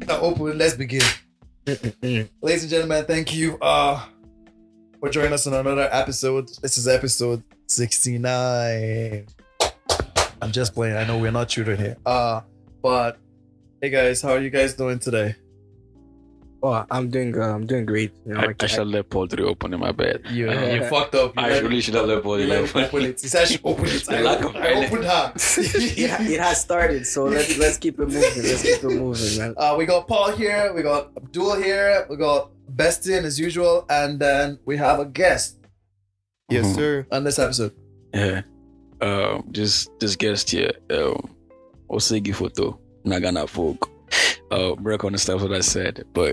Now open. Let's begin. Ladies and gentlemen, thank you for joining us on another episode. This is episode 69. I'm just playing. I know we're not children here. But hey guys, how are you guys doing today? Oh, I'm doing great. You know, I should let Paul 3 open in my bed. You fucked up. I really should have let Paul 3 open. Open it. He said I should open it. The lack of I opened her. it has started, so let's keep it moving. Let's keep it moving, man. We got Paul here. We got Abdul here. We got Bestian as usual, and then we have a guest. Yes, sir. On this episode. Yeah. Just guest here. Osegi photo. Nagana folk. Break on the stuff that I said, but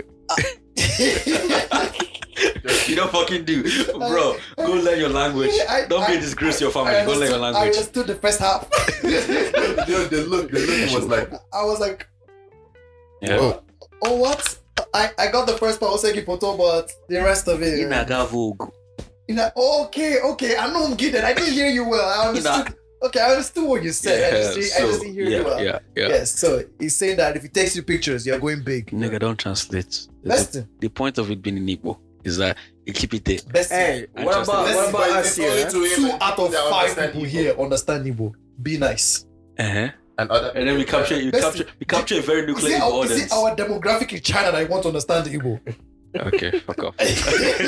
you don't fucking do, bro. Go learn your language. Don't be a disgrace to your family. Go learn your I language. understood the first half. The look was like, I was like, Yeah. oh what? I got the first part Osegi photo, but the rest of it. Vogue. You know, okay. I know I'm good. I didn't hear you well. I understood. Okay, I understood what you said. I just didn't hear you well. Yeah. Yes, so he's saying that if he takes you pictures, you're going big. Nigga, don't translate. Best. The point of it being in Igbo is that you keep it there. Best. Hey, I what trust about it. what about But us it's here? only eh? to him 2 and out of that 5 understand people Igbo. here understand Igbo. Be nice. Uh-huh. And other And then we capture a very Is nuclear it audience. our demographic in China that want to understand Igbo? Okay, fuck off. Like,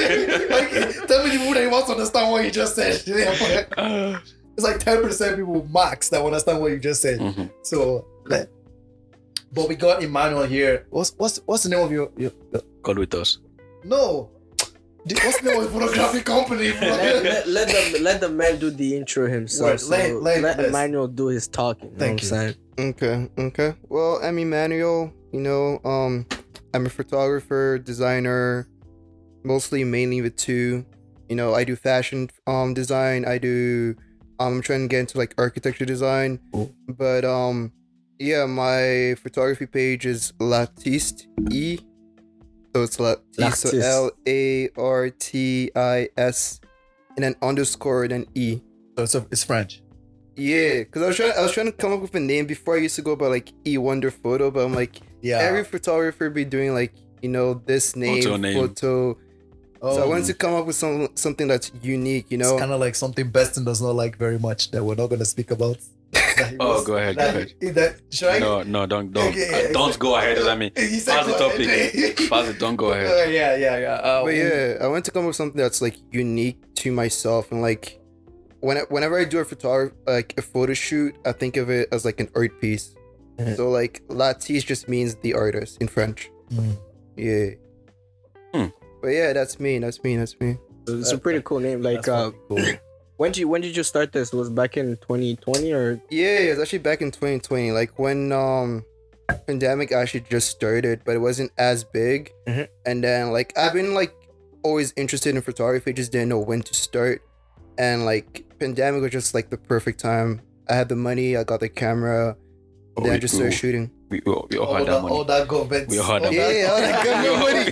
tell me the people that want to understand what you just said. It's like 10% people max that understand what you just said. Mhm. So, but we got Emmanuel here. What's the name of your God with us. no? What's the name of the photography company? Bro? Let the man do the intro himself. Right, So let- let let's- Emmanuel do his talking. Thank you know what I'm saying? Okay. Well, I'm Emmanuel. You know, I'm a photographer, designer, mainly with two. You know, I do fashion design. I'm trying to get into like architecture design. Cool. But yeah, my photography page is Latiste E. So it's Latiste, so Latiste. LARTIS and then underscore then E. So it's French. Yeah, because I was trying to come up with a name before. I used to go by like E Wonder Photo, but I'm like, Yeah. every photographer be doing like, you know, this name, Photo photo. name. So I wanted to come up with something that's unique, you It's know. kind of like something Beston does not like very much that we're not going to speak about. Oh, go ahead. Should I? No, don't Okay, don't go ahead. I mean, He said pass the go topic. ahead. Pass it. Don't go ahead. Yeah. But yeah, I want to come up with something that's like unique to myself, and like whenever I do a photo shoot, I think of it as like an art piece. Mhm. So like Latisse just means the artist in French. Mm. Yeah. But yeah, that's me. It's a pretty cool name. Like, That's fucking cool. when did you start this? Was it back in 2020 or? Yeah, it's actually back in 2020, like when pandemic actually just started, but it wasn't as big. Mhm. And then like I've been like always interested in photography, just didn't know when to start. And like pandemic was just like the perfect time. I had the money, I got the camera, then I just started shooting. We all had that money. All that government. We all had that Yeah, all that government money.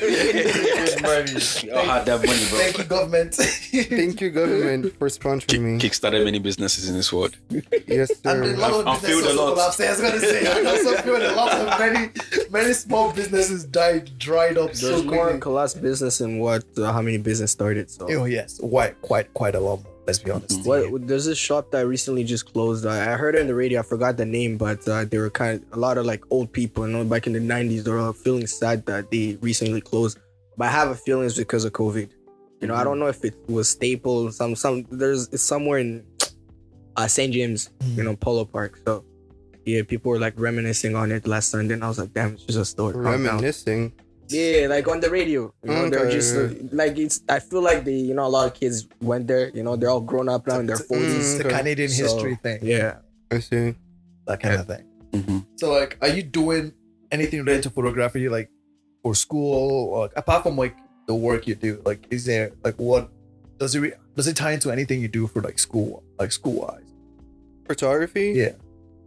We all had that money, bro. Thank you, government. Thank you, government, for sponsoring me. Kickstarted many businesses in this world. Yes, And a sir. lot of I've filled businesses a lot. collapsed. I was gonna say, I also feel a lot of many small businesses dried up so There's more quickly. collapsed business than how many business started. So. Oh yes, quite a lot more. Let's be honest. What there's this shop that recently just closed. I heard it on the radio. I forgot the name, but they were kind of a lot of like old people. You know, back in the 90s, they were feeling sad that they recently closed. But I have a feeling it's because of COVID. You know, I don't know if it was Staple. It's somewhere in St. James. You know, Polo Park. So yeah, people were like reminiscing on it last Sunday, and I was like, damn, it's just a store. Calm down. Reminiscing. Yeah, like on the radio. You know, they're Okay. just like it's. I feel like a lot of kids went there. You know, they're all grown up now in their 40s. It's a Okay. Canadian So, history thing. Yeah. I see. That kind of thing. Mm-hmm. So like, are you doing anything related to photography, like for school, or apart from like the work you do? Like, is there like what does it tie into anything you do for like school wise? Photography? Yeah.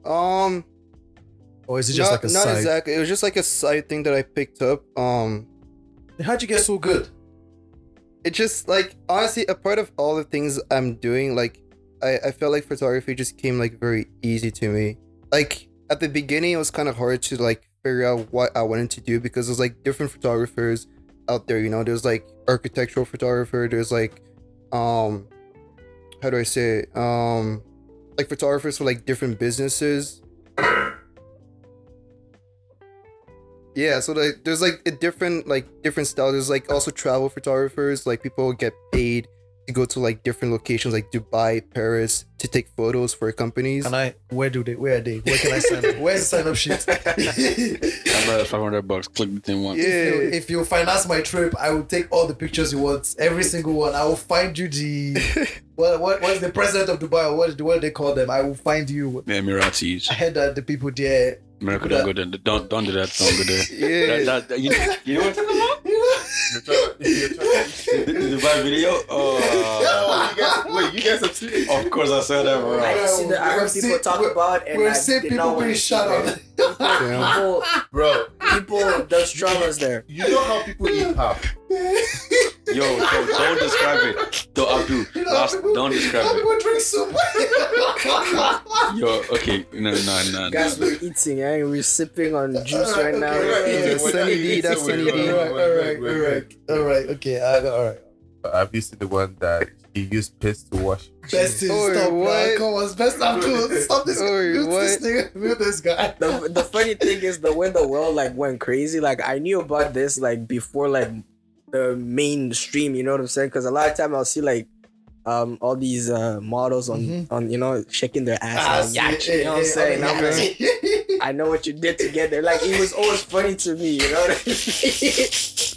Or is it just like a not side? exactly. It was just like a side thing that I picked up. How'd you get so good? It just like honestly a part of all the things I'm doing, like I felt like photography just came like very easy to me. Like at the beginning it was kind of hard to like figure out what I wanted to do because there's like different photographers out there. You know, there's like architectural photographer. There's like how do I say it? Like photographers for like different businesses. Yeah, so like there's like a different style. There's like also travel photographers, like people get paid to go to like different locations like Dubai, Paris to take photos for companies. Where are they? Where can I sign up? Where's the sign up sheet? I'm $500. Click the thing once. Yeah. If you finance my trip, I will take all the pictures you want, every single one. I will find you the what's the president of Dubai or what do they call them? I will find you. The Emiratis. I heard that the people there. America don't go there. Don't do that. Don't go there. Yeah. You know what I'm talking about? The Dubai video? You guys have seen it? Of course I said that, bro. I didn't see the. I heard people talk about, and We've I seen did people not want being to shot see on. that. Bro, People, there's traumas there. you know how people eat pap? Yo, don't describe it. Don't describe it. People drink soup. Yo, okay. No. Guys, we're eating, we're sipping on juice right now. Okay. Yeah, Sunny D, that's Sunny D. All right. Okay. All right. Have you seen the one that he used piss to wash? Best in Oi, stop, what? man. Come on, best stop to stop this. Oi, Mute what? this nigga. Mute this guy. The funny thing is the when the world like went crazy, like I knew about this like before like the mainstream, you know what I'm saying? Because a lot of time I'll see like all these models on you know shaking their ass, you know what I'm saying? And I'm like, I know what you did to get there. Like it was always funny to me, you know what I mean?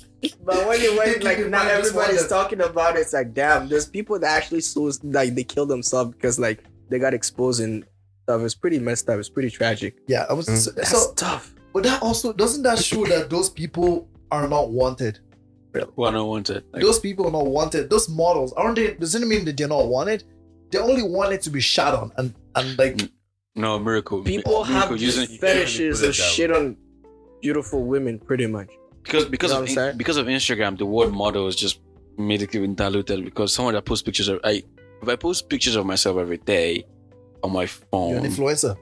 But when it went like now everybody's talking about it, it's like damn, there's people that actually like they killed themselves because like they got exposed and stuff. It's pretty messed up. It's pretty tragic. Yeah, I was That's tough. But that also doesn't that show that those people are not wanted? Who are not wanted? Like, Those people are not wanted. Those models aren't they? Doesn't it mean that they're not wanted? They only wanted to be shot on and like no, miracle. People have Miracle using fetishes of shit on beautiful women, pretty much. because You know what I'm saying? because of Instagram, the word model is just medically diluted. Because someone that posts pictures of if I post pictures of myself every day on my phone, you're an influencer.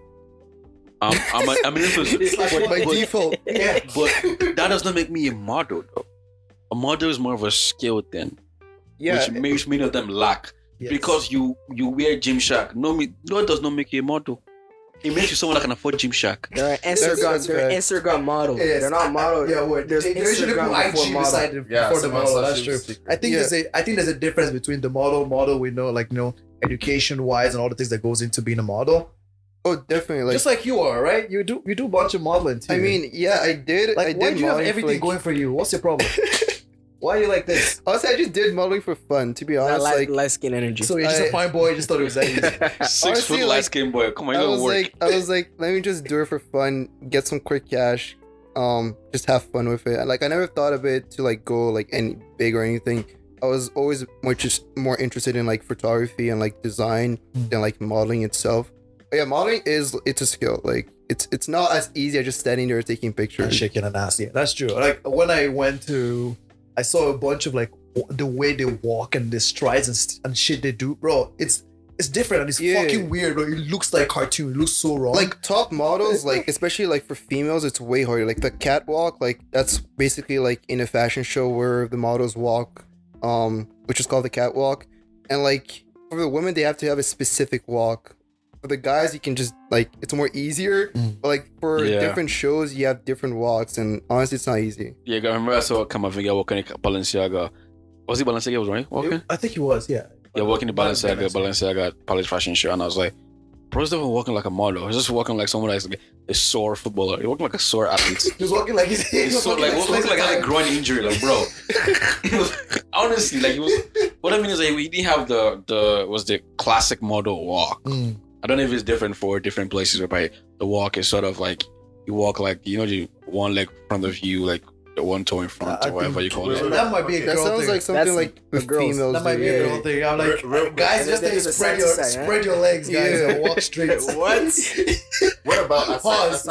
I'm an influencer. It's like but, By but- default. Yeah. but that does not make me a model, though. A model is more of a skill thing, Yeah. which many of them lack. Yes. Because you wear Gymshark, no, it does not make you a model. It makes you someone that can afford Gymshark. They're Instagram. that's They're facts. Instagram models. Yes. They're not models. Yeah, wait. There's They usually put Instagram before IG model. beside before the model. That's true. I think I think there's a difference between the model we know, like education wise and all the things that goes into being a model. Oh, definitely. Like, Just like you are, right? You do a bunch of modeling too. I mean, yeah, I did. like I why did do you have modeling for, everything like- going for you? What's your problem? Why are you like this? Honestly, I just did modeling for fun. To be honest, like light skin energy. So you're just a fine boy. You just thought it was that easy. 6 Honestly, foot like, light skin boy. Come on, you I don't was work. like, let me just do it for fun, get some quick cash, just have fun with it. Like I never thought of it to like go like any big or anything. I was always more interested in like photography and like design than like modeling itself. But yeah, modeling it's a skill. Like it's not as easy as just standing there taking And pictures. shaking an ass. Yeah, that's true. Like when I saw a bunch of like the way they walk and the strides and shit they do, bro. It's different and it's Yeah. fucking weird, bro. It looks like cartoon. It looks so wrong. Like top models, like especially like for females, it's way harder. Like the catwalk, like that's basically like in a fashion show where the models walk, which is called the catwalk. And like for the women, they have to have a specific walk. For the guys, you can just like it's more easier. But like for Yeah. different shows, you have different walks, and honestly, it's not easy. Yeah, I remember I saw Kamavinga walking in Balenciaga. Was it Balenciaga was right? Walking? I think he was, yeah. Yeah, walking in Balenciaga Palace fashion show, and I was like, bro's not even walking like a model. He's just walking like someone that's like a sore footballer. He's walking like a sore athlete. He was walking like He's so like walking like a groin injury, like bro. It was, honestly, like it was. What I mean is like we didn't have the classic model walk. I don't know if it's different for different places, but the walk is sort of like you walk like the one leg in front of you, like the one toe in front, or whatever you call it. That might be a That girl sounds thing. like something That's like the with girls. females. That might do, be a yeah. girl thing. I'm like, Real- guys, And just then like there's a spread side to side, spread your legs, guys, Yeah. and walk straight. What? What about Pause.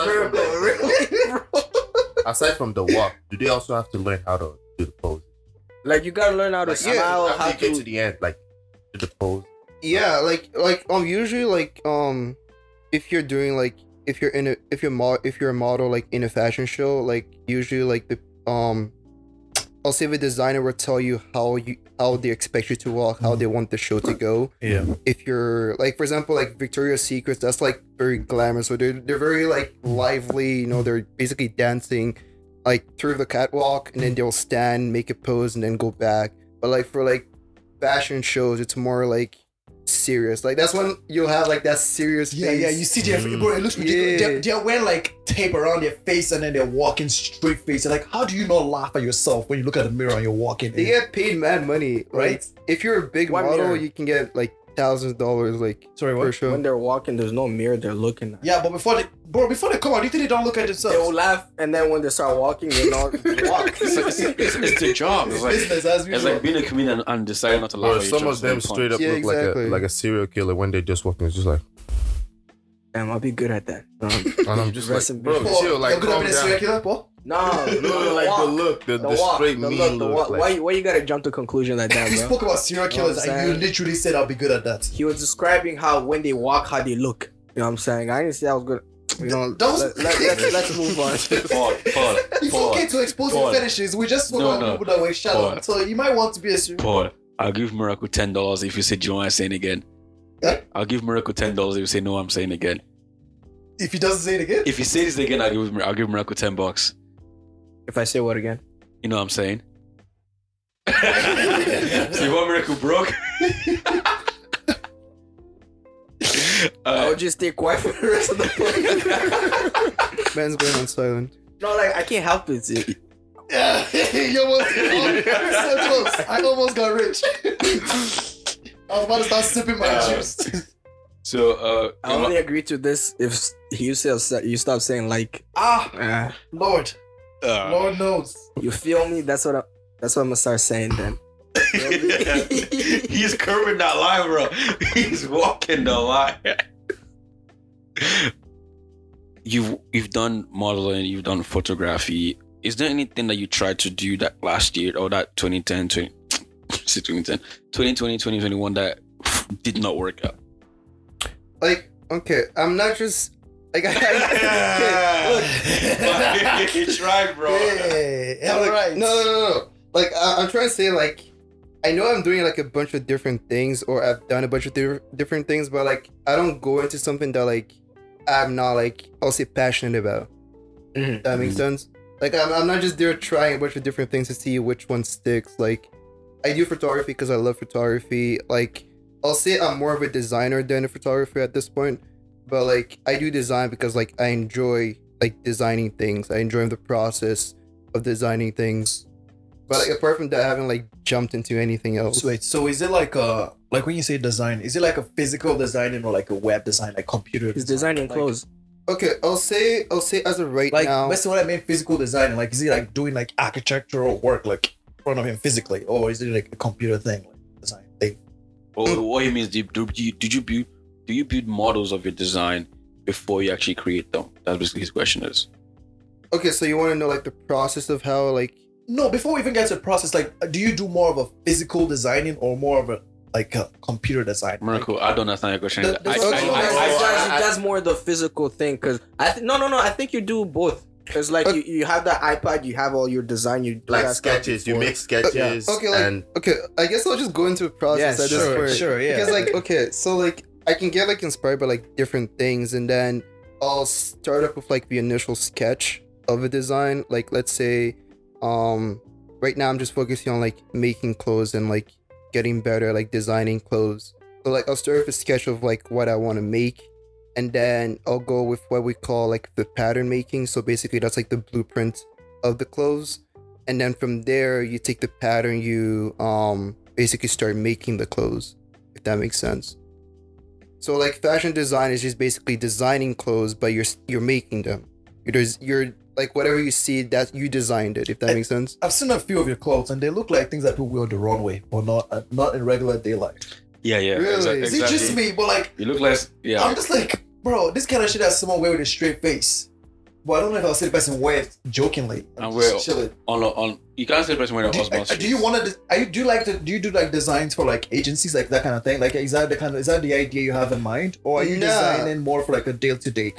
aside from the walk, do they also have to learn how to do the pose? Like you gotta learn how to Like, smile, after how you get to to. the end, like do the pose. Yeah, like usually like if you're doing like if you're a model like in a fashion show, like usually like the I'll say the designer will tell you how they expect you to walk, how they want the show to go. Yeah. If you're like, for example, like Victoria's Secrets, that's like very glamorous. So they're very like lively. You know, they're basically dancing like through the catwalk, and then they'll stand, make a pose, and then go back. But like for like fashion shows, it's more like serious. Like that's when you'll have like that serious Yeah, face. yeah, you see their bro, it looks ridiculous. They're wearing like tape around their face and then they're walking straight face. Like, how do you not laugh at yourself when you look at the mirror and you're walking? They get paid mad money, Right? Like, if you're a big What model, mirror? you can get like $1,000, like Sorry, per what? show. When they're walking, there's no mirror they're looking at. Yeah, but before they come out, you think they don't look at They will themselves? laugh, and then when they start walking, they don't walk. It's the job. It's like, Business as it's usual. like being a comedian and deciding not to laugh Bro, at some your of them jokes. straight up Yeah, look exactly. like a serial killer when they just walking. It's just like, Damn, I'll be good at that. and I'm just Rest like, in bro, peace. Paul, chill, like you're good at calm being a down. serial killer, Paul? No, No, like the look, the walk, straight the mean look, the look. walk. Like, Why you gotta jump to conclusion like that, You bro? spoke about serial killers Know what I'm and you saying? literally said I'll be good at that. He was describing how when they walk, how they look. You know what I'm saying? I didn't say I was good. You know, That was- let's move on. It's okay to expose your Paul. fetishes. We just spoke No, about no. people that were shallow. Paul. So you might want to be a serial Paul, I'll give Miracle $10 if you say, do you want to say it again? Yeah? I'll give Miracle $10 if you say, no, I'm saying it again. If he doesn't say it again. If he says it again, I'll give Miracle $10. If I say what again? You know what I'm saying? So you want Miracle broke? I would just stay quiet for the rest of the podcast. Man's going on silent. No, like I can't help it. Yeah, you almost, so close. I almost got rich. I was about to start sipping my juice. So, I only agree to this if you stop saying like. Lord knows. You feel me? That's what I'm gonna start saying then. he's curving that line, bro. He's walking the line. You've done modeling, you've done photography. Is there anything that you tried to do that last year or that 2020, 2021 that did not work out? Like, okay, I'm not just like okay, look. You tried, bro. Hey, Yeah, all like, right. No. Like, I'm trying to say, like, I know I'm doing like a bunch of different things, or I've done a bunch of different things, but like, I don't go into something that like I'm not like, I'll say, passionate about. Mhm. That makes sense. Like, I'm not just there trying a bunch of different things to see which one sticks. Like, I do photography because I love photography. Like, I'll say I'm more of a designer than a photographer at this point, but like, I do design because like I enjoy like designing things. I enjoy the process of designing things. But like, apart from that, I haven't like jumped into anything else. So wait, so is it like when you say design, is it like a physical design or like a web design, like computer He's design? designing Like- clothes. Okay, I'll say as of right Like now. that's what I mean, physical design. Like is he like doing like architectural work like in front of him physically, or is it like a computer thing, like design thing? What he means, do you build models of your design before you actually create them? That's basically his question is. Okay, so you want to know like the process of how like. No, before we even get to the process, like do you do more of a physical designing or more of a like a computer design? Miracle, I don't understand your question. The- the- That's more the physical thing, because I think you do both. Because like you have that iPad, you have all your design, you do like that stuff sketches, you before. make sketches, Okay, like and okay, I guess I'll just go into the process Yeah, at this point. sure, yeah. Because like okay, so like I can get like inspired by like different things, and then I'll start up with like the initial sketch of a design. Like let's say, right now I'm just focusing on like making clothes and like getting better, like designing clothes. So like I'll start with a sketch of like what I want to make, and then I'll go with what we call like the pattern making. So basically that's like the blueprint of the clothes. And then from there you take the pattern, you basically start making the clothes, if that makes sense. So like fashion design is just basically designing clothes, but you're making them. You're like whatever you see that you designed it, if that makes sense. I've seen a few of your clothes and they look like things that people wear the wrong way or not in regular day life. Yeah, Really? exactly. Is it just me? But like You look like I'm just like, bro, this kind of shit has someone wear with a straight face. But I don't know if I'll say the person wear it jokingly. And Just wear- chill it. on. You can't say the person wearing a husband. Do you want to? Do you do like designs for like agencies, like that kind of thing? Like is that the idea you have in mind, or are you Nah. designing more for like a day to day kind of thing?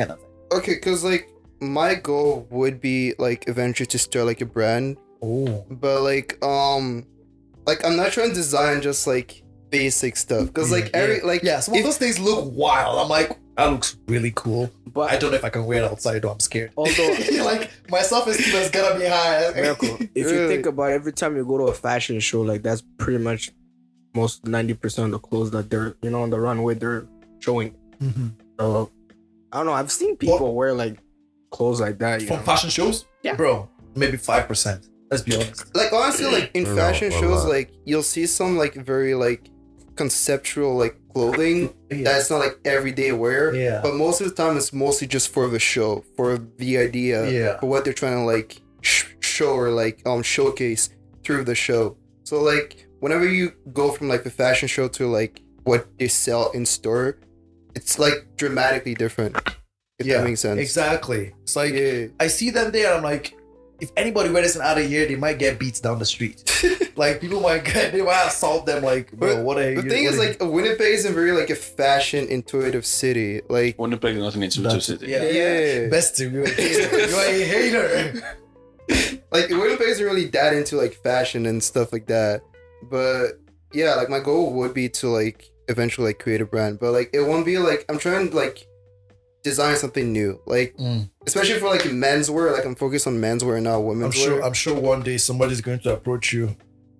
Okay, because like my goal would be like eventually to start like a brand, Oh. but like I'm not trying to design just like basic stuff because like every like Yeah, some of if- those things look wild. I'm like, that looks really cool. But I don't know if I can wear it outside though. I'm scared. although like my self-esteem is gonna be high. Miracle, if you think about it, every time you go to a fashion show, like that's pretty much most 90% of the clothes that they're on the runway they're showing. Mhm. So I don't know. I've seen people wear like clothes like that. You From know? fashion shows, Yeah. bro, maybe 5%. Let's be honest. like honestly like in No, fashion a shows lot. like you'll see some like very like conceptual like clothing that's not like everyday wear. Yeah. But most of the time, it's mostly just for the show, for the idea, Yeah. for what they're trying to like show or like showcase through the show. So like whenever you go from like the fashion show to like what they sell in store, it's like dramatically different. If that makes sense. Exactly. It's like Yeah. I see them there. I'm like, if anybody wears this out of here, they might get beats down the street. Like people they might assault them. Like, bro, But what are you? The thing is, like, Winnipeg isn't very like a fashion intuitive city. Like, Winnipeg is nothing into That's- city. yeah, Yeah. best to you. You're a hater. like Winnipeg isn't really that into like fashion and stuff like that. But yeah, like my goal would be to like eventually like create a brand, but like it won't be like I'm trying to like design something new, like especially for like menswear. Like I'm focused on menswear and not women's wear. I'm sure one day somebody's going to approach you,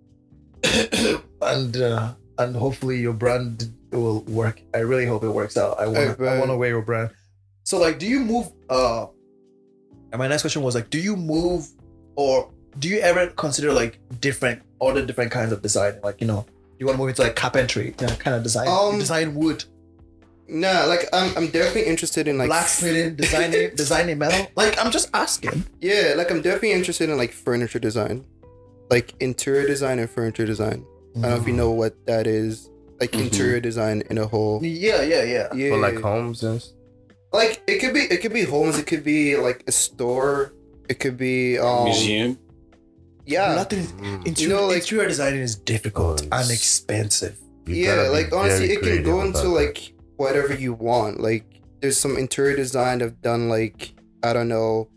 and hopefully your brand will work. I really hope it works out. I bet. want to wear your brand. So like, do you move? And my next question was like, do you move, or do you ever consider like other different kinds of design? Like, you want to move into like carpentry kind of design. You design wood, Nah, like I'm definitely interested in like blacksmithing, designing metal. Like, I'm just asking. yeah, like I'm definitely interested in like furniture design, like interior design and furniture design. I don't know if you know what that is. Like interior design in a whole. Yeah. Yeah. For like homes and Like it could be homes, it could be like a store, it could be Museum. Yeah. Nothing. Interior designing is difficult and expensive. Yeah, like honestly it can go into like whatever you want. Like there's some interior design I've done like I don't know,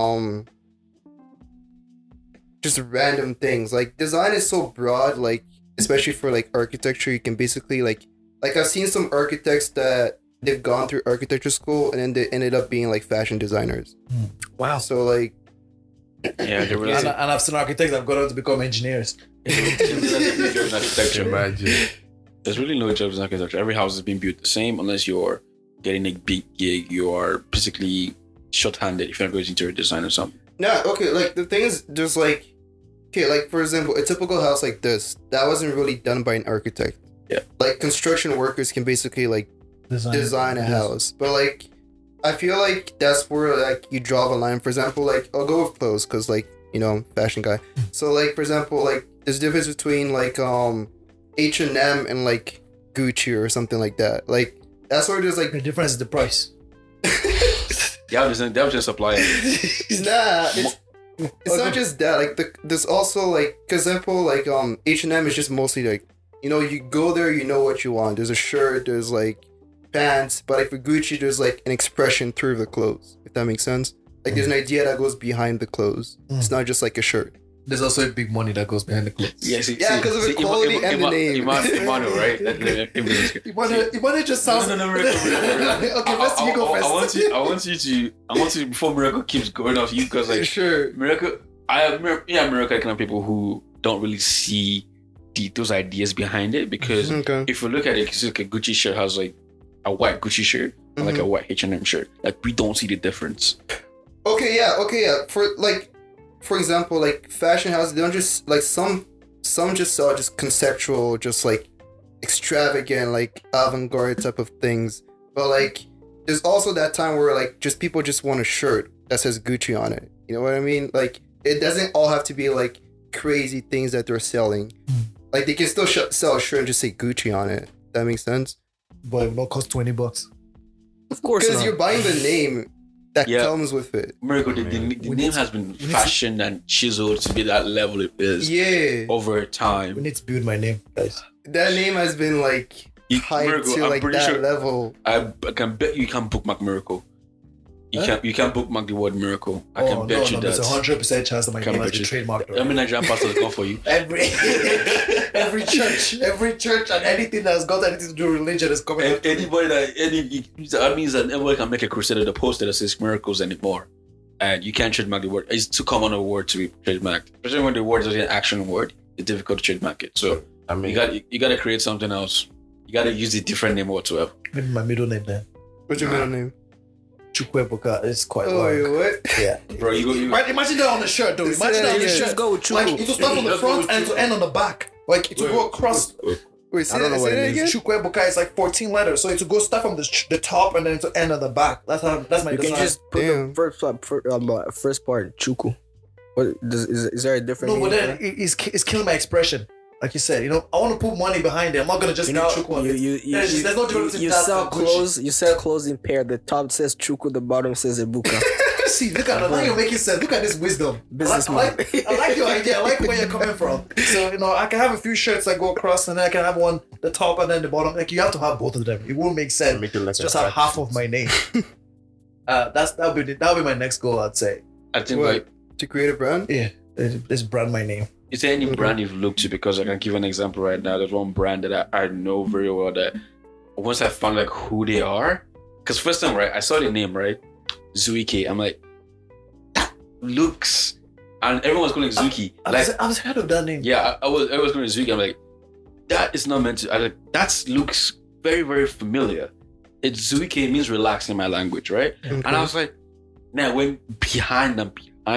just random things. Like design is so broad, like especially for like architecture, you can basically like I've seen some architects that they've gone through architecture school and then they ended up being like fashion designers. Wow. So like Yeah, they really And I've seen architects that have gone on to become engineers. architecture. Imagine. There's really no jobs in architecture. Every house is being built the same unless you're getting a big gig. You are basically short-handed if you're not going to interior design or something. no, okay, like the thing is just like okay, like for example, a typical house like this, that wasn't really done by an architect. Yeah. Like construction workers can basically like design a house. But like I feel like that's where like you draw the line. For example, like I'll go with clothes because like, I'm a fashion guy. So like for example, like there's a difference between like H&M and like Gucci or something like that. Like that's where there's like The difference is the price. They have just supply. nah, it's not just that. Like there's also like, for example, like H&M is just mostly like, you go there, you know what you want. There's a shirt, there's like pants, but like for Gucci, there's like an expression through the clothes. If that makes sense. Like there's an idea that goes behind the clothes. It's not just like a shirt. There's also a big money that goes behind the clothes. Yeah, Yeah, 'cause of the quality and the name. Imanu, right? Imani just sounds. No, Miracle. Okay, let's you go first. I want you before Miracle keeps going off you because like Sure. Miracle, Miracle kind of people who don't really see those ideas behind it because Okay. if you look at it, it's like a Gucci shirt has like a white Gucci shirt and like a white H&M shirt. Like we don't see the difference. Okay, yeah. For example, like fashion houses, they don't just like some just sell just conceptual, just like extravagant, like avant-garde type of things. But like, there's also that time where like just people just want a shirt that says Gucci on it. You know what I mean? Like, it doesn't all have to be like crazy things that they're selling. Like they can still sell a shirt and just say Gucci on it. That makes sense. But it will not cost $20. Of course Because not. you're buying the name that Yeah. comes with it. Miracle, the name has been fashioned and chiseled to be that level it is Yeah. over We time. need to build my name, guys. That name has been like hyped Miracle, to I'm like pretty that sure level. I can bet you can bookmark Miracle. You can't bookmark the word miracle. I can bet you that. There's a 100% chance that my name has been trademarked. How many Nigerian pastors go for you? Every church and anything that's got anything to do with religion is coming. Anybody that means that everybody can make a crusade at the poster that says miracles anymore. And you can't trademark the word. It's too common a word to be trademarked. Especially when the word is an action word, it's difficult to trademark it. So I mean, you gotta create something else. You gotta use a different name whatsoever. Maybe my middle name then. What's your middle name? Chukwebuka. It's quite Oh, long. what? Yeah. Bro, Imagine that on the shirt, though. Imagine that on the shirt. Just go with Chuku. Like, it will start on the front and it will end on the back. Like, it will go across. Wait, say I don't know that, what say it that means. again? Chukwebuka is like 14 letters. So it will go start from the top and then to end on the back. That's my You design. can just put Damn. the first part, Chuku. Is there a different No, but name? then it's killing my expression. Like you said, I want to put money behind it. I'm not going to just leave Chuku on it. There's no difference between you that sell and Gucci. clothes. You sell clothes in pair. The top says Chuku, the bottom says Ebuka. See, look at that. Now you're making sense. Look at this wisdom. Businessman. I like your idea. I like where you're coming from. So, I can have a few shirts that go across and then I can have one, the top and then the bottom. Like, you have to have both of them. It won't make sense. Make it like Just a have half tracksuit. of my name. That'll be my next goal, I'd say. I think What? like To create a brand? Yeah, let's brand my name. is there any brand you've looked to? Because I can give an example right now. There's one brand that I know very well that once I found like who they are, because first time right, I saw the name right, Zuiki. I'm like, that looks, and everyone's calling it Zuki. I was heard of that name. Yeah, I was calling it Zuki. I'm like, that is not meant to. That looks very very familiar. It's Zuiki means relax in my language, right? Okay. And I was like, now I went behind of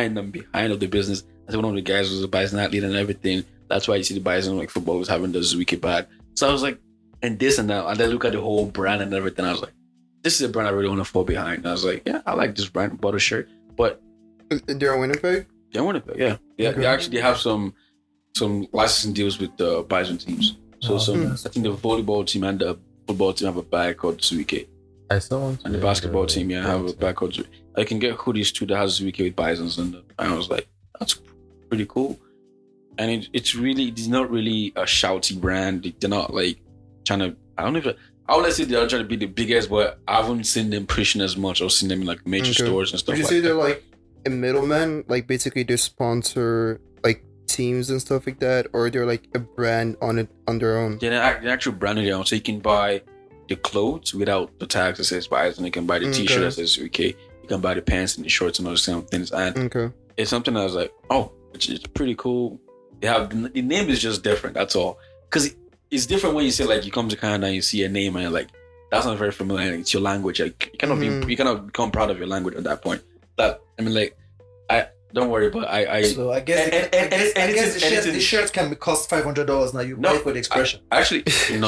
the business. I said one of the guys was a Bison athlete and everything. That's why you see the Bison like football was having the Zuiki bag. So I was like, and this and that. And then look at the whole brand and everything. I was like, this is a brand I really want to fall behind. And I was like, yeah, I like this brand. Bought a shirt. But They're in Winnipeg? they want it. Yeah. They actually have some licensing deals with the Bison teams. So I think the volleyball team and the football team have a bag called Zuiki. I saw one. And the basketball team, have a bag called Zuiki. I can get hoodies too that has Zuiki with Bisons and I was like, that's pretty cool. And it's not really a shouty brand. They're not like trying to, I would say they're trying to be the biggest, but I haven't seen them pushing as much or seen them in like major stores and stuff Would you like say that. they're like a middleman? Like basically they sponsor like teams and stuff like that? Or they're like a brand on their own? They're an actual brand of their own. So you can buy the clothes without the tags that says Bison. You can buy the t-shirt that says UK. You can buy the pants and the shorts and all those kind of things. And Okay. it's something I was like, oh, it's pretty cool. They have the name is just different. That's all. Because it's different when you say like you come to Canada and you see a name and you're like, that's not very familiar. And it's your language. Like, you cannot become proud of your language at that point. That I mean, like, I don't worry, but So I guess the shirts can cost $500 now. You buy it for the expression. Actually, no.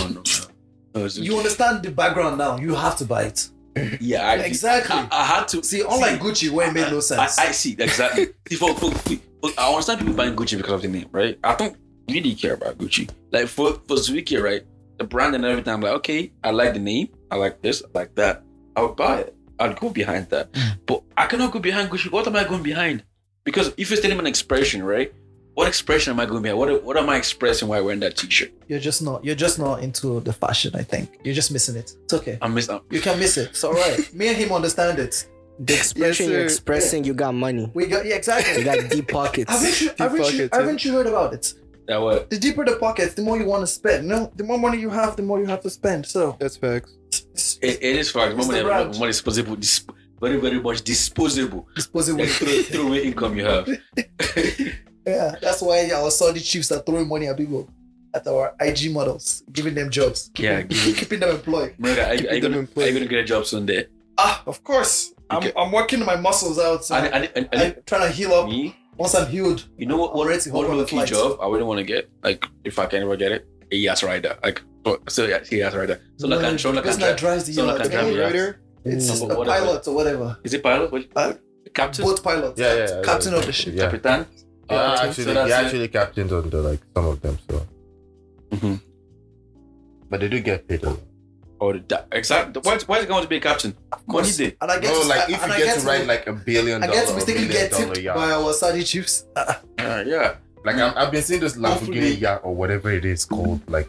You understand the background now. You have to buy it. Yeah, Exactly. I had to See, unlike Gucci, where it made no sense. I see exactly. See, for I understand people buying Gucci because of the name, right? I don't really care about Gucci. Like for Zuiki, right? The brand and everything. I'm like, okay, I like the name. I like this. I like that. I would buy it. I'd go behind that. But I cannot go behind Gucci. What am I going behind? Because if you're telling me an expression, right? What expression am I going behind? What am I expressing while wearing that t-shirt? You're just not into the fashion, I think. You're just missing it. It's okay. I'm missing. You can miss it. It's all right. Me and him understand it. The expression you're expressing, you got money. Exactly. You got deep pockets. Haven't you heard about it? That what? The deeper the pockets, the more you want to spend. The more money you have, the more you have to spend. So That's facts. It is fact. It's the brand. Money disposable. Very very much disposable. disposable. Throw away income you have. Yeah, that's why our Saudi chiefs are throwing money at people, at our IG models, giving them jobs. Keeping them employed. Murga, are you gonna get a job someday? Of course. Okay. I'm working my muscles out. So And I'm trying to heal up. me, Once I'm healed, you know what? I'm ready to hop One on the low-key flight. job I wouldn't want to get. Like if I can ever get it, a yes rider. Like so, yeah, yes rider. So like the person that drives the so like yacht, a driver, yeah. it's Mm. a Whatever. pilot or whatever. Is it pilot? What? Captain? Boat pilot. Yeah. Captain of the ship. Yeah. Capitan? Actually, so that's he it. actually captains on the like some of them. So, Mm-hmm. but they do get paid a lot. Or exactly. Why is it going to be a captain? Money day. And I get No, to, like if and you I get to to write like $1 billion, I get to or mistakenly $1 get million tipped yacht. by our Saudi chiefs. Yeah. Like I've been seeing this Hopefully. Lamborghini yacht or whatever it is called, like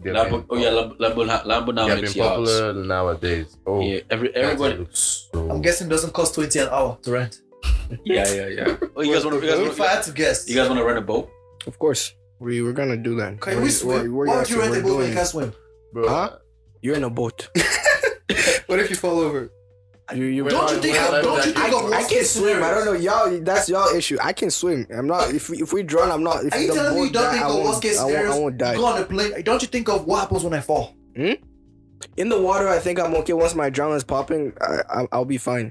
Lambo, Lambo now They have makes been yachts. popular nowadays. Oh, Yeah, that everybody. looks so. I'm guessing it doesn't cost 20 an hour to rent. Yeah. Oh, you guys want If I had to guess. to rent a boat? Of course, we're gonna do that. Can we swim? Why would you rent a boat when you can't swim? Bro, Huh? You're in a boat. What if you fall over? You Don't you think of I worst can case swim. I don't know, scenarios? y'all. That's y'all issue. I can swim. I'm not. If we drown, I'm not. If Are you the telling me you boat don't die, think I of won't- worst case I won't scenarios? die. You go on a plane. Don't you think of what happens when I fall? In the water, I think I'm okay. Once my adrenaline's popping, I'll be fine.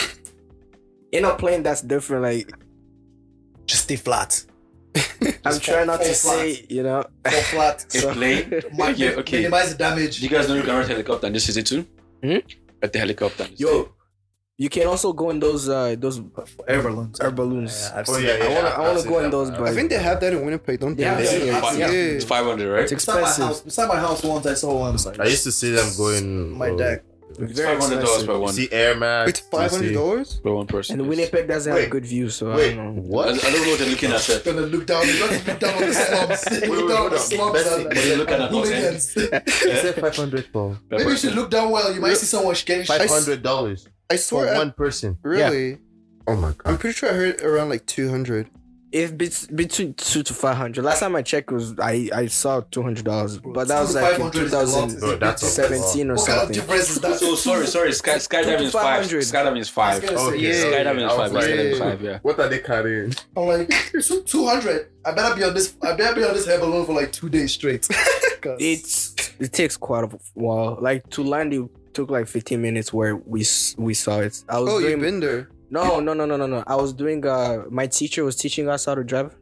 In a plane, that's different. Like Just stay flat. I'm Just trying not fall to flat. say, you know. Fall flat. In plane? Yeah, okay. Minimize the damage. Do you guys know you can rent a helicopter in this city too? Hmm? At the helicopter. Yo, you can also go in those Air balloons. air balloons. Yeah, I've Oh, seen yeah, it. I wanna I've go seen in those, that. but I think they have that in Winnipeg, don't they? Yeah, Yeah. It's 500, right? it's Beside my expensive. house. Beside my house once I saw one. It's like, I used to see them going. my deck. It's Very $500 expensive. per You one. see Air Max. It's $500. Per one person. And Winnipeg doesn't Wait, have good views, so Wait, I don't know. I what? don't know what they're looking at. Sir. Gonna look down. You got to look down on the slums. wait, Look down on the hold on. slums. Bessie, and- what are you looking at, and hooligans. You said 500 for Per Maybe you person. should look down well. You might see someone getting shot. $500 I for swear, one person. really? Oh my I'm god. pretty sure I heard around like 200. If between 200 to 500. Last time I checked was I saw $200, but that was like in 500 is a lot. 2017 or What kind of something. difference is that? So sorry. Skydiving is 5. 500. Skydiving is 5. I was gonna say, Okay. Yeah. Skydiving is I 5. was like, Skydiving is 5. Yeah. What are they carrying? I'm like 200. I better be on this. I better be on this air balloon for like 2 days straight. 'Cause- It takes quite a while. Like to land, it took like 15 minutes where we saw it. I was Oh, doing you've been there. no. I was doing my teacher was teaching us how to drive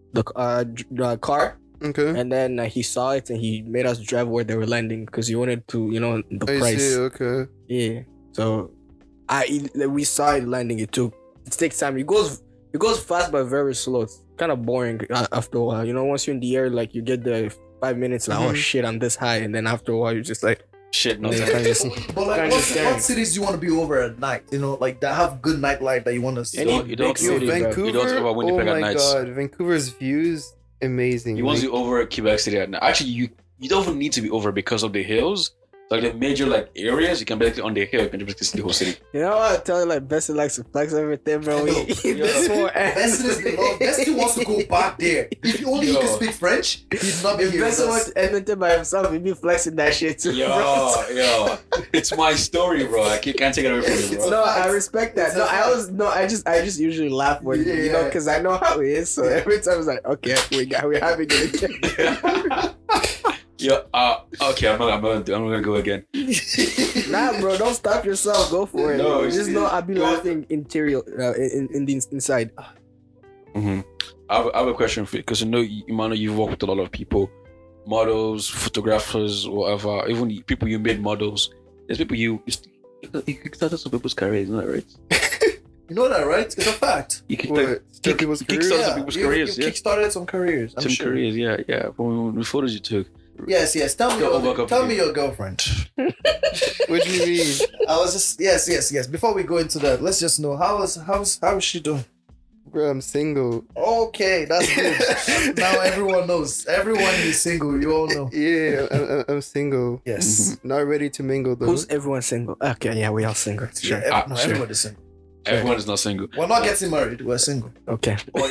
the car, Okay. and then he saw it and he made us drive where they were landing because he wanted to, the I price. see. Okay. Yeah. So we saw it landing. It takes time. It goes fast but very slow. It's kind of boring after a while. Once you're in the air, like you get the 5 minutes, like oh Mhm. shit, I'm this high, and then after a while you're just like, Shit, no. yeah, kinda just- But like, Kinda what scary. cities do you want to be over at night? Like that have good nightlife that you want to see. Any You don't big know city, bro. Vancouver. You don't talk about Oh Winnipeg at my nights. god, Vancouver's views amazing. He wants Like, you over Quebec City at night. Actually, you don't even need to be over because of the hills. Like the major areas, you can basically on the hill, you can basically see the whole city. You know what? I tell you, like Bessie likes to flex everything, bro. I know. This one, Bessie wants to go back there. If only he Yo. can speak French, he'd not be If here. with Bessie us. wants to Edmonton by himself, he'd be flexing that shit too, bro. Yo, it's my story, bro. I can't take it away from you, bro. No, I respect that. It's No, a I just usually laugh when Yeah. because I know how it is. So every time it's like, okay, we're having it again. Yeah. Okay. I'm not gonna go again. Nah, bro, don't stop yourself. Go for it. No, No, it's- just know I'll be laughing interior, in the inside. Mm-hmm. I have a question for you because Emmanuel, you've worked with a lot of people, models, photographers, whatever. Even the people you made models. There's people you started some people's careers, isn't that right? You know that, right? It's a fact. You kick, what? Start people's careers? kickstarted some people's careers, you yeah. kickstarted some careers. I'm Some sure. careers, yeah. From the photos you took. Yes. Tell me, Go back up tell to me you. your girlfriend. What do you mean? I was just yes. Before we go into that, let's just know how is she doing? Bro, I'm single. Okay, that's good. Now everyone knows. Everyone is single. You all know. Yeah, I'm single. Yes. Not ready to mingle though. Who's everyone single? Okay, yeah, we all single. Sure. Yeah, no, sure. everybody's single. Everyone is not single. We're not getting married. We're single. Okay. So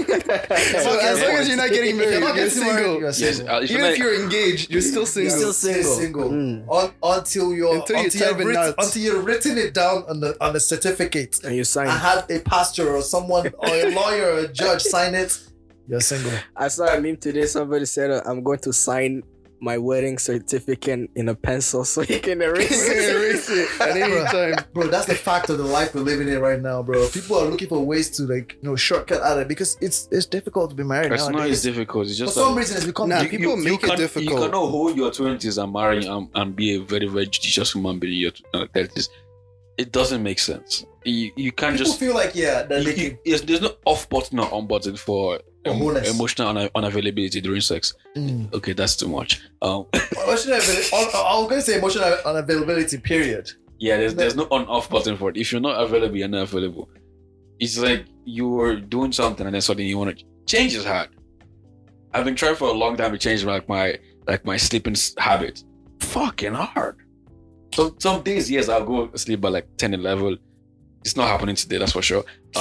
as long as you're not getting married, you're single. You're Yes. single. If Even you're if you're engaged, you're still single. Still single. Single. Mm. Until you're Until you type it out. until you've written it down on the certificate. And you sign. I had a pastor or someone or a lawyer or a judge sign it. You're single. I saw a meme today. Somebody said, I'm going to sign my wedding certificate in a pencil so you can erase it. Erase it at any time. Bro, that's the fact of the life we're living in right now, bro. People are looking for ways to shortcut out of it because it's difficult to be married It's not nowadays. as difficult. It's For just some that reason, it's become Nah, you- people you make it can't- difficult. You cannot hold your 20s and marry and be a very, very judicious human being in your 30s. It doesn't make sense. You can't people just. feel like that they can. There's no off button or on button for wholeness. emotional unavailability during sex. Okay, that's too much. I was gonna say emotional unavailability. Period. Yeah, there's no on-off button for it. If you're not available, you're not available. It's like you were doing something and then suddenly you want to change is hard. I've been trying for a long time to change my like my sleeping habit, fucking hard. So some days, yes, I'll go sleep by like 10, 11. It's not happening today, that's for sure.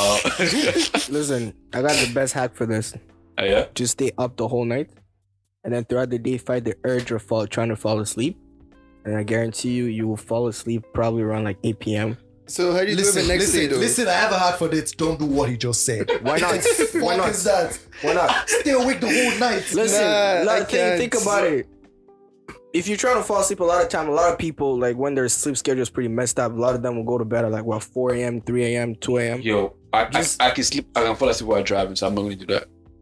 Listen, I got the best hack for this. Yeah. Just stay up the whole night, and then throughout the day, fight the urge of trying to fall asleep. And I guarantee you will fall asleep probably around like 8 p.m. So how do you do it next day though? Listen, I have a hack for this. Don't do what he just said. Why not? Why What not? is that? Why not? Stay awake the whole night. Listen, Nah, I can't. think about it. If you're trying to fall asleep, a lot of people, like when their sleep schedule is pretty messed up, a lot of them will go to bed at like 4 a.m., 3 a.m., 2 a.m. Yo, I can sleep. I can fall asleep while driving, so I'm not going to do that.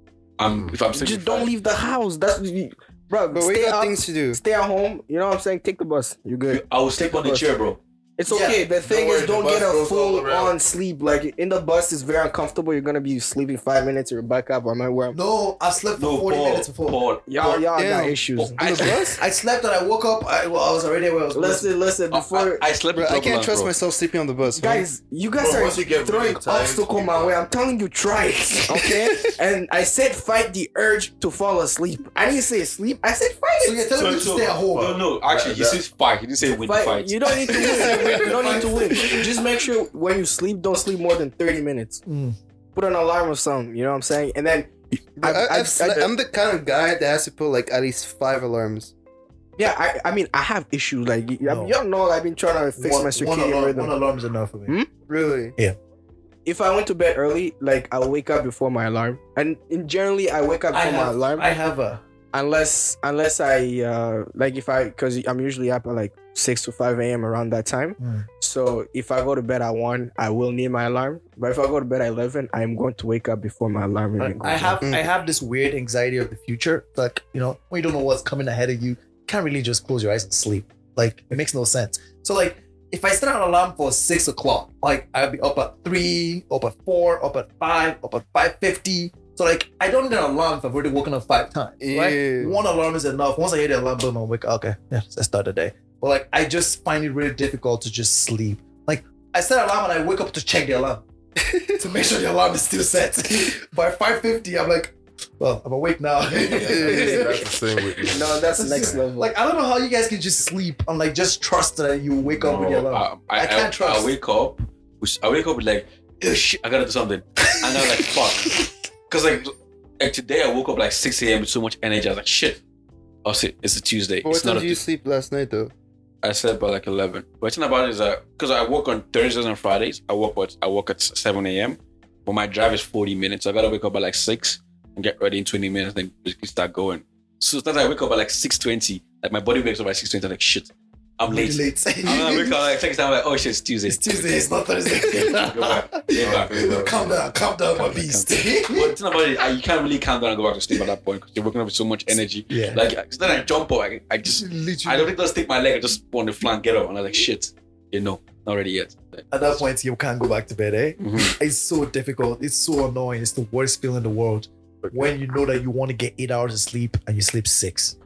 If I'm sleeping, Just don't leave the house. Bro, But we stay got up, things to do. stay at home. You know what I'm saying? Take the bus. You're good. I will sleep on the chair, bro. It's okay. Yeah, The thing worry, is, the don't bus get a goes all full around. on sleep. Like in the bus is very uncomfortable. You're gonna be sleeping 5 minutes. You're back up. I might wear. No, I slept for No, 40 minutes before. Paul. Y'all got Damn. issues. I slept and I woke up. I was already where I was. Listen. Before I slept. Oh, with Bro, I can't turbulence, trust bro. myself sleeping on the bus. guys, you guys Bro, are once you get throwing really tired, obstacle you my go. way. I'm telling you, try it, okay? And I said fight the urge to fall asleep. I didn't say sleep. I said fight So it. you're telling me to stay at home? No, actually, he says fight. He didn't say win the Fight. fight. You don't need to win. You don't need to win. Just make sure when you sleep, don't sleep more than 30 minutes. Put an alarm or something. You know what I'm saying? And then, I'm the kind of guy that has to put like at least 5 alarms. yeah, I mean, I have issues. Like, No. you don't know, I've been trying to fix my circadian rhythm. One alarm is enough for me. Really? If I went to bed early, like, I'll wake up before my alarm. And generally, I wake up before my alarm. I have a. Unless I like because I'm usually up at like 6 to 5 a.m. around that time. So if I go to bed at 1, I will need my alarm. But if I go to bed at 11, I'm going to wake up before my alarm even goes I off. have this weird anxiety of the future. Like, you know, when you don't know what's coming ahead of you, you can't really just close your eyes and sleep. Like, it makes no sense. So like, if I set an alarm for 6 o'clock, like I'll be up at 3, up at 4, up at 5, up at 5:50. So like, I don't need an alarm if I've already woken up 5 times. Right? Ew. One alarm is enough. Once I hear the alarm, boom, I'll wake up. Okay, yeah, let's start the day. But like, I just find it really difficult to just sleep. Like, I set an alarm and I wake up to check the alarm to make sure the alarm is still set. By 5:50, I'm like, well, I'm awake now. That's the same with me. No, that's next level. Like, I don't know how you guys can just sleep and like just trust that you wake up with the alarm. I can't trust. I wake up with like, oh shit, I gotta do something. And I'm like, fuck. Because like today I woke up like 6 a.m. with so much energy. I was like, shit. Oh, shit, it's a Tuesday. But what It's not time a did you sleep last night though? I slept by like 11. But the thing about it is that because I work on Thursdays and Fridays, I work at 7 a.m. But my drive is 40 minutes. So I gotta wake up at like 6 and get ready in 20 minutes, then basically start going. So sometimes I wake up at like 6:20. Like my body wakes up at 6:20. I'm like, shit, I'm late. Really late. I'm gonna wake up like second time. I'm like, oh shit, it's Tuesday. It's Tuesday. It's not Thursday. Go back. Calm down, my beast. But the thing about it, you can't really calm down and go back to sleep at that point because you're waking up with so much energy. Yeah. Like, so then I jump up, I just, I don't think I'll stick my leg. I just on the flank, get up, and I'm like, shit, not ready yet. At that point, you can't go back to bed, eh? Mhm. It's so difficult. It's so annoying. It's the worst feeling in the world when you know that you want to get 8 hours of sleep and you sleep 6.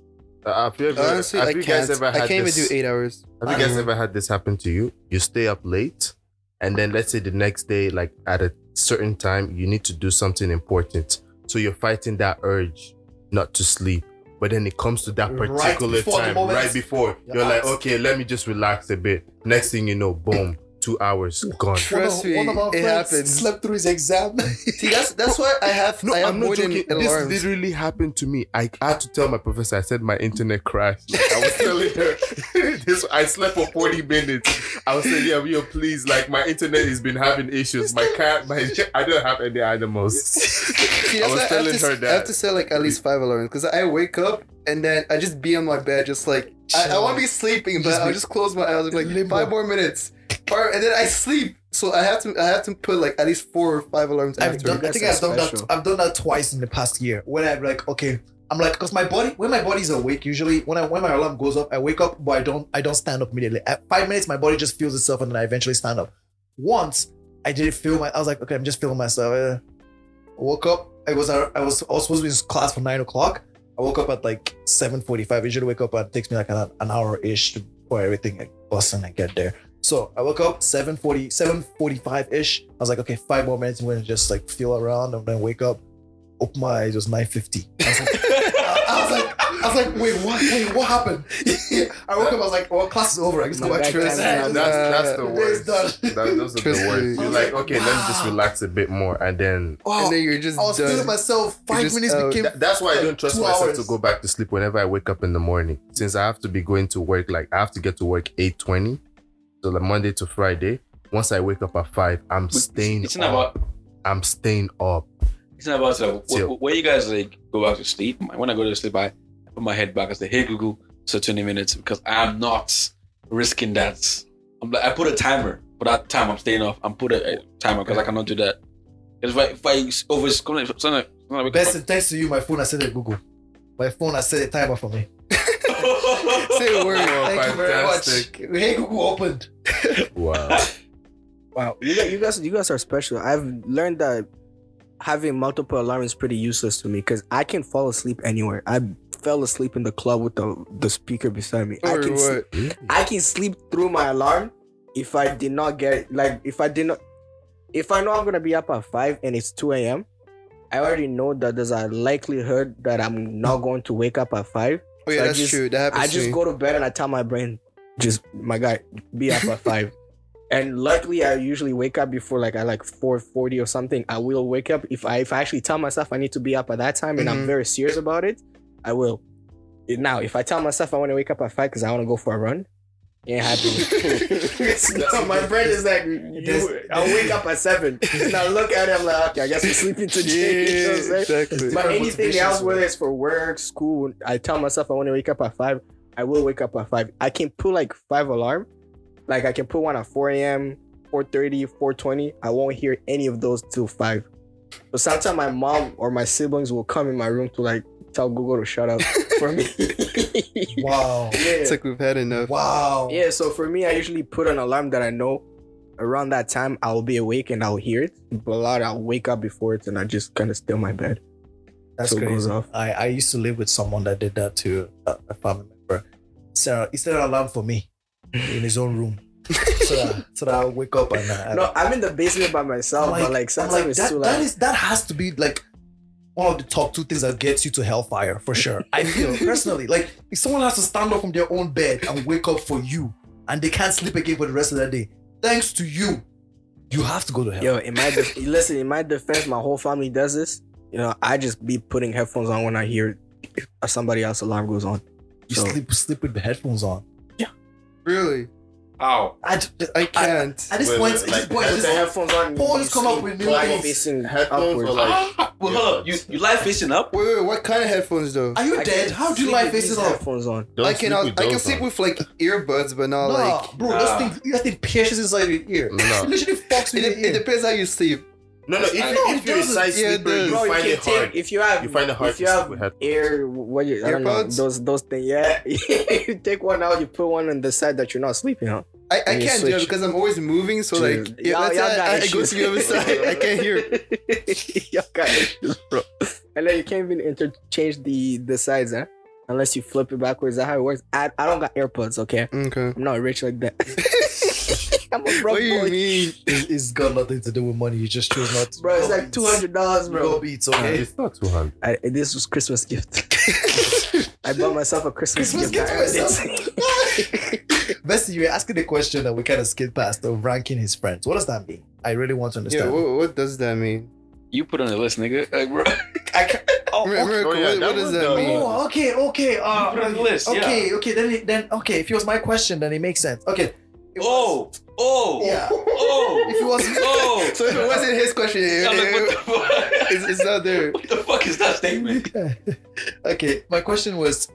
Honestly, I can't. I can't even do 8 hours. Have you guys ever had this happen to you? You stay up late, and then let's say the next day, like at a certain time, you need to do something important. So you're fighting that urge not to sleep. But then it comes to that Right particular before the time, moment right before, your you're like, eyes. okay, let me just relax a bit. Next thing you know, boom, 2 hours gone. Trust me, One of our it friends happens. slept through his exam. See, that's why I have No, I have I'm not more than joking. alarms. This literally happened to me. I had to tell my professor. I said my internet crashed. Like, I was telling her this. I slept for 40 minutes. I was saying, yeah, please. Like my internet has been having issues. My cat, I don't have any animals. See, I that's was why telling have to, her I that. have to set like at least 5 alarms because I wake up and then I just be on my bed, just like I want to be sleeping, but I'll just close my eyes. I'm like Limbo. 5 more minutes, and then I sleep. So I have to put like at least 4 or 5 alarms I after. think I've done that. special. I've done that twice in the past year. When I'm like, okay, I'm like, because when my body's awake, usually when my alarm goes up, I wake up, but I don't stand up immediately. At 5 minutes, my body just feels itself, and then I eventually stand up. Once I did feel I was like, okay, I'm just feeling myself. I woke up. I was supposed to be in class for 9 o'clock. I woke up at like 7:45. I usually wake up and it takes me like an hour ish for everything like bus and I get there. So I woke up 7:45 ish. I was like, okay, 5 more minutes. I'm gonna just like feel around and then wake up. Open my eyes. It was 9:50. I was like, I was like, wait, what? Wait, what happened? I woke up, I was like, well, class is over. I guess go back to Trust rest. me, That's the The day is worst. done. Those are Trust the worst. me. You're I was like, like, okay, let me just wow. relax a bit more, and then Oh, And then you're just I was done. feeling myself. You're 5 just minutes out. became. that's why I don't trust 2 myself hours. to go back to sleep whenever I wake up in the morning. Since I have to be going to work, like I have to get to work 8:20, so like Monday to Friday. Once I wake up at 5, I'm staying It's not up. about. I'm staying up. It's not about like, Chill. when you guys like go back to sleep. When I go to sleep, I put my head back. I say, "Hey Google, so 20 minutes," because I'm not risking that. I put a timer for that time. I'm staying off. I'm put a timer because I cannot do that. Because if I over something Best thanks to you, my phone has set a Google. My phone has set a timer for me. Say a word. Thank you very much. fantastic. Hey Google opened. Wow. Wow, you guys are special. I've learned that having multiple alarms is pretty useless to me because I can fall asleep anywhere. I fell asleep in the club with the speaker beside me. Or what? I can sleep through my alarm if I did not get if I know I'm gonna be up at 5 and it's 2 a.m. I already know that there's a likelihood that I'm not going to wake up at 5. Oh yeah, So I that's just- true. That happens I to just me. go to bed and I tell my brain, just my guy, be up at 5. And luckily, I usually wake up before like 4:40 or something. I will wake up if I actually tell myself I need to be up at that time and I'm Mhm. very serious about it. I will. Now, if I tell myself I want to wake up at 5 because I want to go for a run, it ain't happening. So my brain is like, I'll wake up at 7. Now look at it, I'm like, okay, I guess we're sleeping today. You know what I'm saying? Exactly. But Very anything motivational. else, whether it's for work, school, I tell myself I want to wake up at 5. I will wake up at 5. I can put like 5 alarm. Like I can put one at 4 a.m., 4:30, 4:20. I won't hear any of those till 5. So sometimes my mom or my siblings will come in my room to like tell Google to shut up for me. Wow. It's like we've had enough. Wow. Yeah, so for me, I usually put an alarm that I know around that time I'll be awake and I'll hear it. But a lot I'll wake up before it and I just kind of still my bed. That's So it goes crazy. off. I used to live with someone that did that to a family member. Sarah, he set an alarm for me in his own room. so that I wake up and No, I'm in the basement by myself, but like sometimes it's too loud. that has to be like one of the top 2 things that gets you to hellfire for sure. I feel personally like if someone has to stand up from their own bed and wake up for you and they can't sleep again for the rest of the day, thanks to you, you have to go to hell. Yo, in my defense, my whole family does this. You know, I just be putting headphones on when I hear somebody else's alarm goes on. You So- sleep with the headphones on. Really? Ow. I can't. At this Wait, point, wait, at like, this point, Put the headphones on. Phones you come up sleep with new blind things. facing Headphones upwards. or like Well, hold up. You lie facing up? Wait, what kind of headphones though? are you I dead? can How do you sleep lie with faces these up? headphones on. don't I sleep can with I can those sleep on. with like earbuds, but not Nah, like. bro, Nah. that thing pierces inside your ear. No. It literally fucks with your It ear. depends how you sleep. No, if it you're a doesn't. side Yeah, it sleeper, does. you Bro, find you it can hard. take if you have You find it hard if to you sleep have with headphones. air what you, I don't know Earpods? those things. Yeah, you take one out, you put one on the side that you're not sleeping on. I And you can't do it switch. because I'm always moving, so Dude, like yeah, y'all let's got say I go issues. to the other side. I can't hear. Y'all got issues, bro. And then you can't even interchange the sides, huh? Unless you flip it backwards. That's how it works. I don't got AirPods, okay? Okay. I'm not rich like that. I'm a broke What do you boy. mean? It's got nothing to do with money. You just choose not to. Bro, it's Go like Beats. $200, Go bro. Beats, okay? It's not 200. This was Christmas gift. I bought myself a Christmas Christmas gift. gift for yourself. Bestie, you were asking the question that we kind of skipped past of ranking his friends. What does that mean? I really want to Yeah, understand. what does that mean? You put on the list, nigga. Like, bro. I can't, Miracle, Oh, yeah, what that does was that the- mean? Oh, okay. You put on the list, Okay. Then okay. If it was my question, then it makes sense. Okay. It was- Yeah. Oh. If it was Oh. So if it wasn't his question, I'm like, what the fuck? it's not there. What the fuck is that statement? Okay, my question was,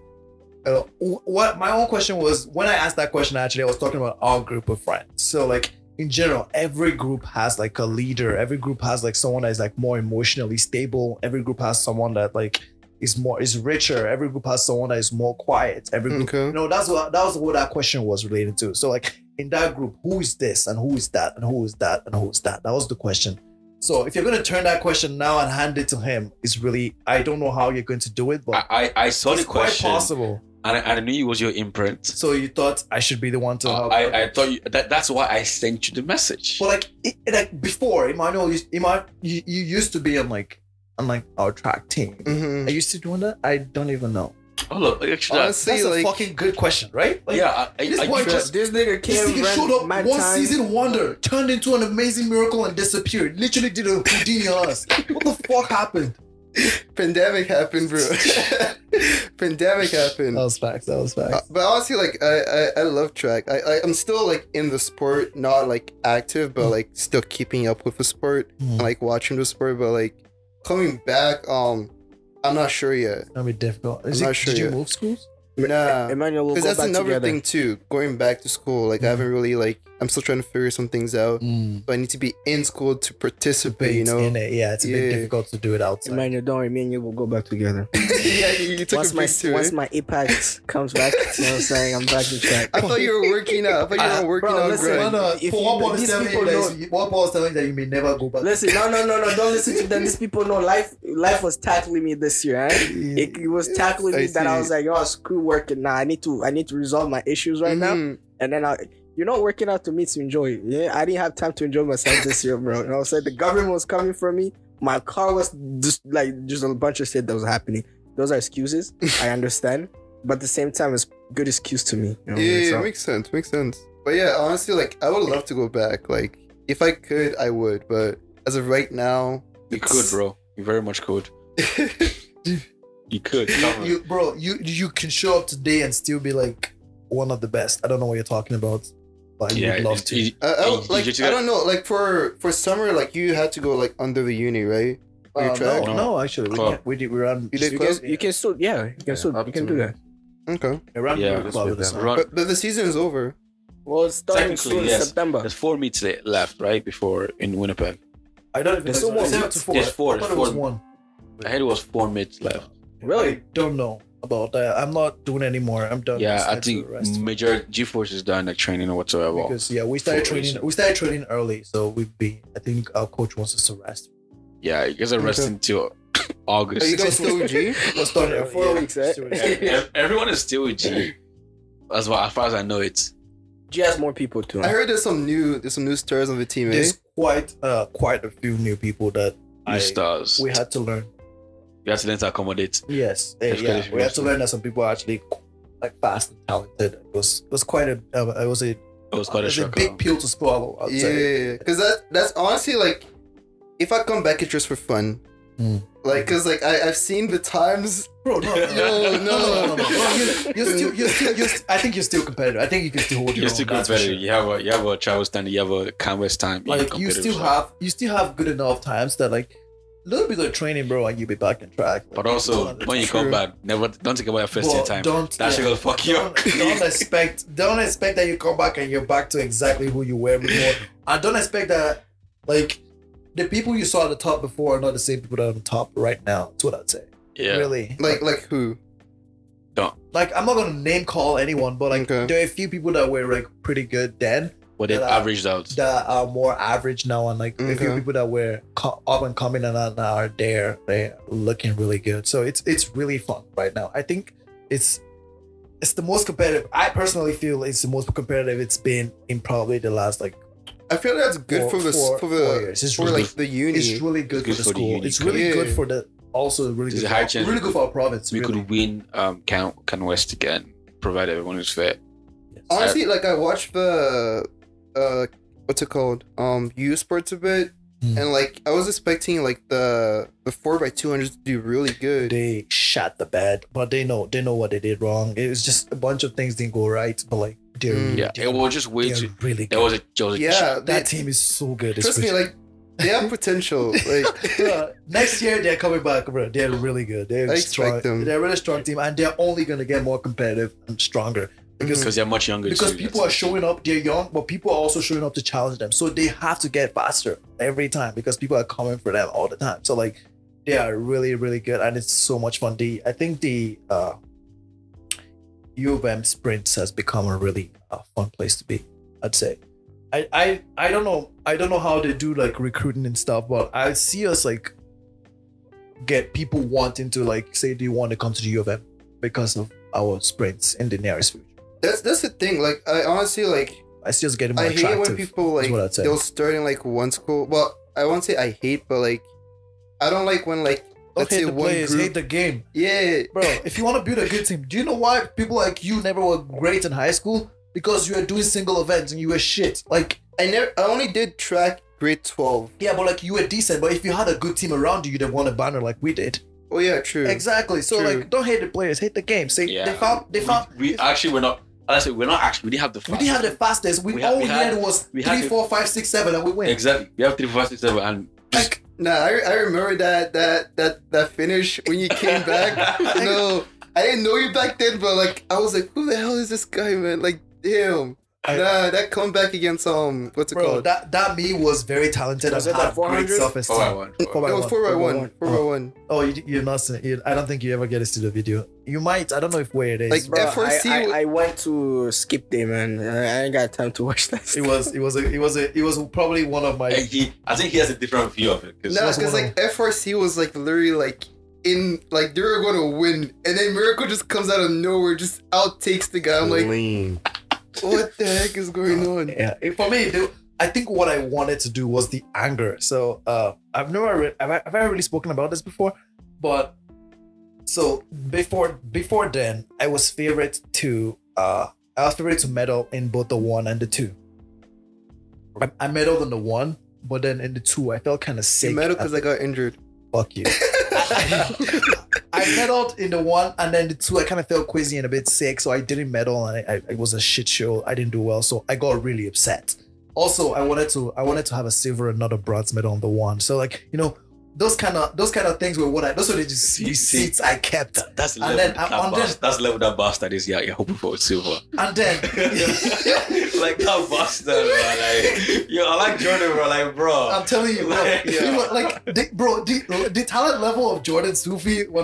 what my own question was when I asked that question. Actually, I was talking about our group of friends. So like in general, every group has like a leader. Every group has like someone that is like more emotionally stable. Every group has someone that like is richer. Every group has someone that is more quiet. Every group, Okay. that was what that question was related to. So like in that group, who is this and who is that and who is that and who is that? That was the question. So if you're gonna turn that question now and hand it to him, it's really I don't know how you're going to do it, but I saw the it's quite question possible. and I knew it was your imprint. So you thought I should be the one to help. I thought that's why I sent you the message. But like before, Emmanuel, you used to be on our track team. Mm-hmm. Are you still doing that? I don't even know. Oh look, actually, Honestly, That's a like, fucking good question, right? Like, yeah, this boy just This nigga this came nigga showed up mad one time. season wonder, turned into an amazing miracle and disappeared. Literally did a Houdini on us. What the fuck happened? pandemic happened, bro. Pandemic happened. That was facts. But honestly, like I love track. I'm still like in the sport, not like active, but like still keeping up with the sport and like watching the sport. But like coming back, I'm not sure yet. That'll be difficult. I'm not sure Did you yet. move schools? Nah, Emmanuel will because go that's back another together. thing too. Going back to school, like I haven't really like. I'm still trying to figure some things out. Mm. But I need to be in school to participate. You know. in it. Yeah, it's a bit Yeah. difficult to do it outside. Emmanuel, don't worry, me and you will go back together. Yeah, you took Once a my break too. once my impact comes back, you know what I'm saying? I'm back to track. I thought you were working out. I thought you were working bro, out. listen, grind. If For you- one these telling people you know- that one Paul's telling that you may never go back. Listen, no, don't listen to them. These people know life was tackling me this year, eh? It was tackling me I that I see. was like, oh, screw working now. I need to resolve my issues right now. Mhm. And then you're not working out to me to enjoy it. Yeah, I didn't have time to enjoy myself this year, bro. And I was like, the government was coming for me. My car was just a bunch of shit that was happening. Those are excuses. I understand. But at the same time, it's good excuse to me. You know, Yeah, so- makes sense. Makes sense. But yeah, honestly, like I would love to go back. Like if I could, I would. But as of right now, you could, bro. You very much could. You could. Come on. You can show up today and still be like one of the best. I don't know what you're talking about, but Yeah, you'd love to. you- like you just I got- don't know. Like for summer, like you had to go like under the uni, right? For your track? no, actually, Club. we ran. You did You club? can still, yeah, up you can to- do that. Okay. We ran Yeah, the club with this them. summer. Run- But the season is over. Well, it's starting Technically, soon in yes. September. There's 4 meets left, right? Before in Winnipeg. I don't even There's know. still It's more. 7 to 4. There's four, I thought there's it was four. one. I heard it was 4 meets left. I don't know about that. I'm not doing anymore. I'm done. Yeah, I Decided think to rest. major G-Force is done like training or whatsoever. Because we started for training. reason. We started training early, so I think our coach wants us to rest. Yeah, you guys are resting till August. Are you guys still G? We're starting Yeah, 4 weeks, eh? Everyone is still with G. As far as I know it. G has more people too. I heard there's some new stars on the team, eh? There's quite a few new people that New stars. we had to learn. You have to learn to accommodate. Yes, That's yeah, good. we had to learn that some people are actually like fast and talented. It was quite a it was a It was quite a shock. big pill to swallow. I'd say. Yeah, because that's honestly like, if I come back, it's just for fun. Mm. Like, cause like I've seen the times. Bro, no. I think you're still competitive. I think you can still hold your You're own. still that's for competitive. sure. You have a travel standard. You have a canvas time. you're Like you competitive, still have good enough times that like a little bit of training, bro, and you'll be back in track. Like, But also, when you come True. back, don't think about your first year time. Don't That shit gonna fuck you up. Don't expect that you come back and you're back to exactly who you were before. And don't expect that like the people you saw at the top before are not the same people that are on the top right now. That's what I'd say. Yeah. Really. Like who? Like I'm not gonna name call anyone, but like Okay. there are a few people that were like pretty good then But they've that are- averaged out. that are more average now, and like a few Okay. people that were up and coming and are there. They're looking really good. So it's really fun right now. I think it's the most competitive. I personally feel it's the most competitive it's been in probably the last like. I feel that's good for 4 years. It's for really like the uni. It's really good It's for good the for the school. uni, It's really yeah. good for the also really There's good. a high For, chance really good for our province. We really. could win Can West again, provided everyone is fair. Honestly, like I watched the what's it called? U Sports a bit. Hmm. And like I was expecting like the 4x200 to do really good. They shot the bed, but they know what they did wrong. It was just a bunch of things didn't go right, but like they're Yeah, they're, it was just way they're too. really There good. was a Yeah, That team is so good. It's trust me, like they have potential. Like Bro, next year they're coming back, bro. They're really good. They're I strong. expect them. They're a really strong team, and they're only gonna get more competitive and stronger because they're much younger. because too. people are showing up. They're young, but people are also showing up to challenge them. So they have to get faster every time because people are coming for them all the time. So like they are really really good, and it's so much fun. I think the U of M sprints has become a really fun place to be. I'd say. I don't know how they do like recruiting and stuff, but I see us like get people wanting to like say, do you want to come to the U of M because of our sprints in the nearest future? that's the thing. Like I honestly like I see us getting more I hate attractive. when people is like what I'd say. they'll start in like one school. Well, I won't say I hate, but like I don't like when like Don't Let's hate say the one players, group. hate the game. Yeah. Bro, if you want to build a good team, do you know why people like you never were great in high school? Because you were doing single events and you were shit. Like, I only did track grade 12. yeah, but like you were decent. But if you had a good team around you, you'd have won a banner like we did. Oh yeah, true. Exactly. So True. like, don't hate the players, hate the game. Say Yeah. they found. We actually were not. Honestly, we're not actually. We didn't have the. We didn't have the fastest. We All had- we we had- had was we had 3, the- 4, 5, 6, 7, and we win. Exactly. We have 3, 4, 5, 6, 7, and Like, Nah, I remember that finish when you came back. No, I didn't know you back then, but like I was like, who the hell is this guy, man? Like, damn. Nah, that comeback against what's it bro, called? that me was very talented. Was and it had that 400? great self-esteem. 4x1. It was 4x1. 4x1. Oh, you're not saying. I don't think you ever get to the video. You might. I don't know if where it is. Like, Bro, FRC I went to skip day, man. I ain't got time to watch that. it was probably one of my. I think he has a different view of it. 'cause- No, was because one like FRC was like literally like in like they were going to win, and then Miracle just comes out of nowhere, just outtakes the guy. I'm like, Lean. what the heck is going on? Yeah, for me, I think what I wanted to do was the anger. So I've never really spoken about this before, but so before then, I was favorite to medal in both the 1 and the 2. I medaled in the 1, but then in the 2, I felt kind of sick. You medal because I got injured. Fuck you. I medaled in the 1 and then the 2. I kind of felt queasy and a bit sick, so I didn't medal and it was a shit show. I didn't do well, so I got really upset. Also, I wanted to have a silver and not a bronze medal on the 1. So like, you know, those kind of things were those were the just receipts I kept. That's the And level. then- That's the level that bastard is. Yeah, you're hoping for a silver. And then Like that bastard, bro. Like, yo, I like Jordan, bro. Like, bro. I'm telling you, bro. Like, You know, like, the talent level of Jordan Sufi, we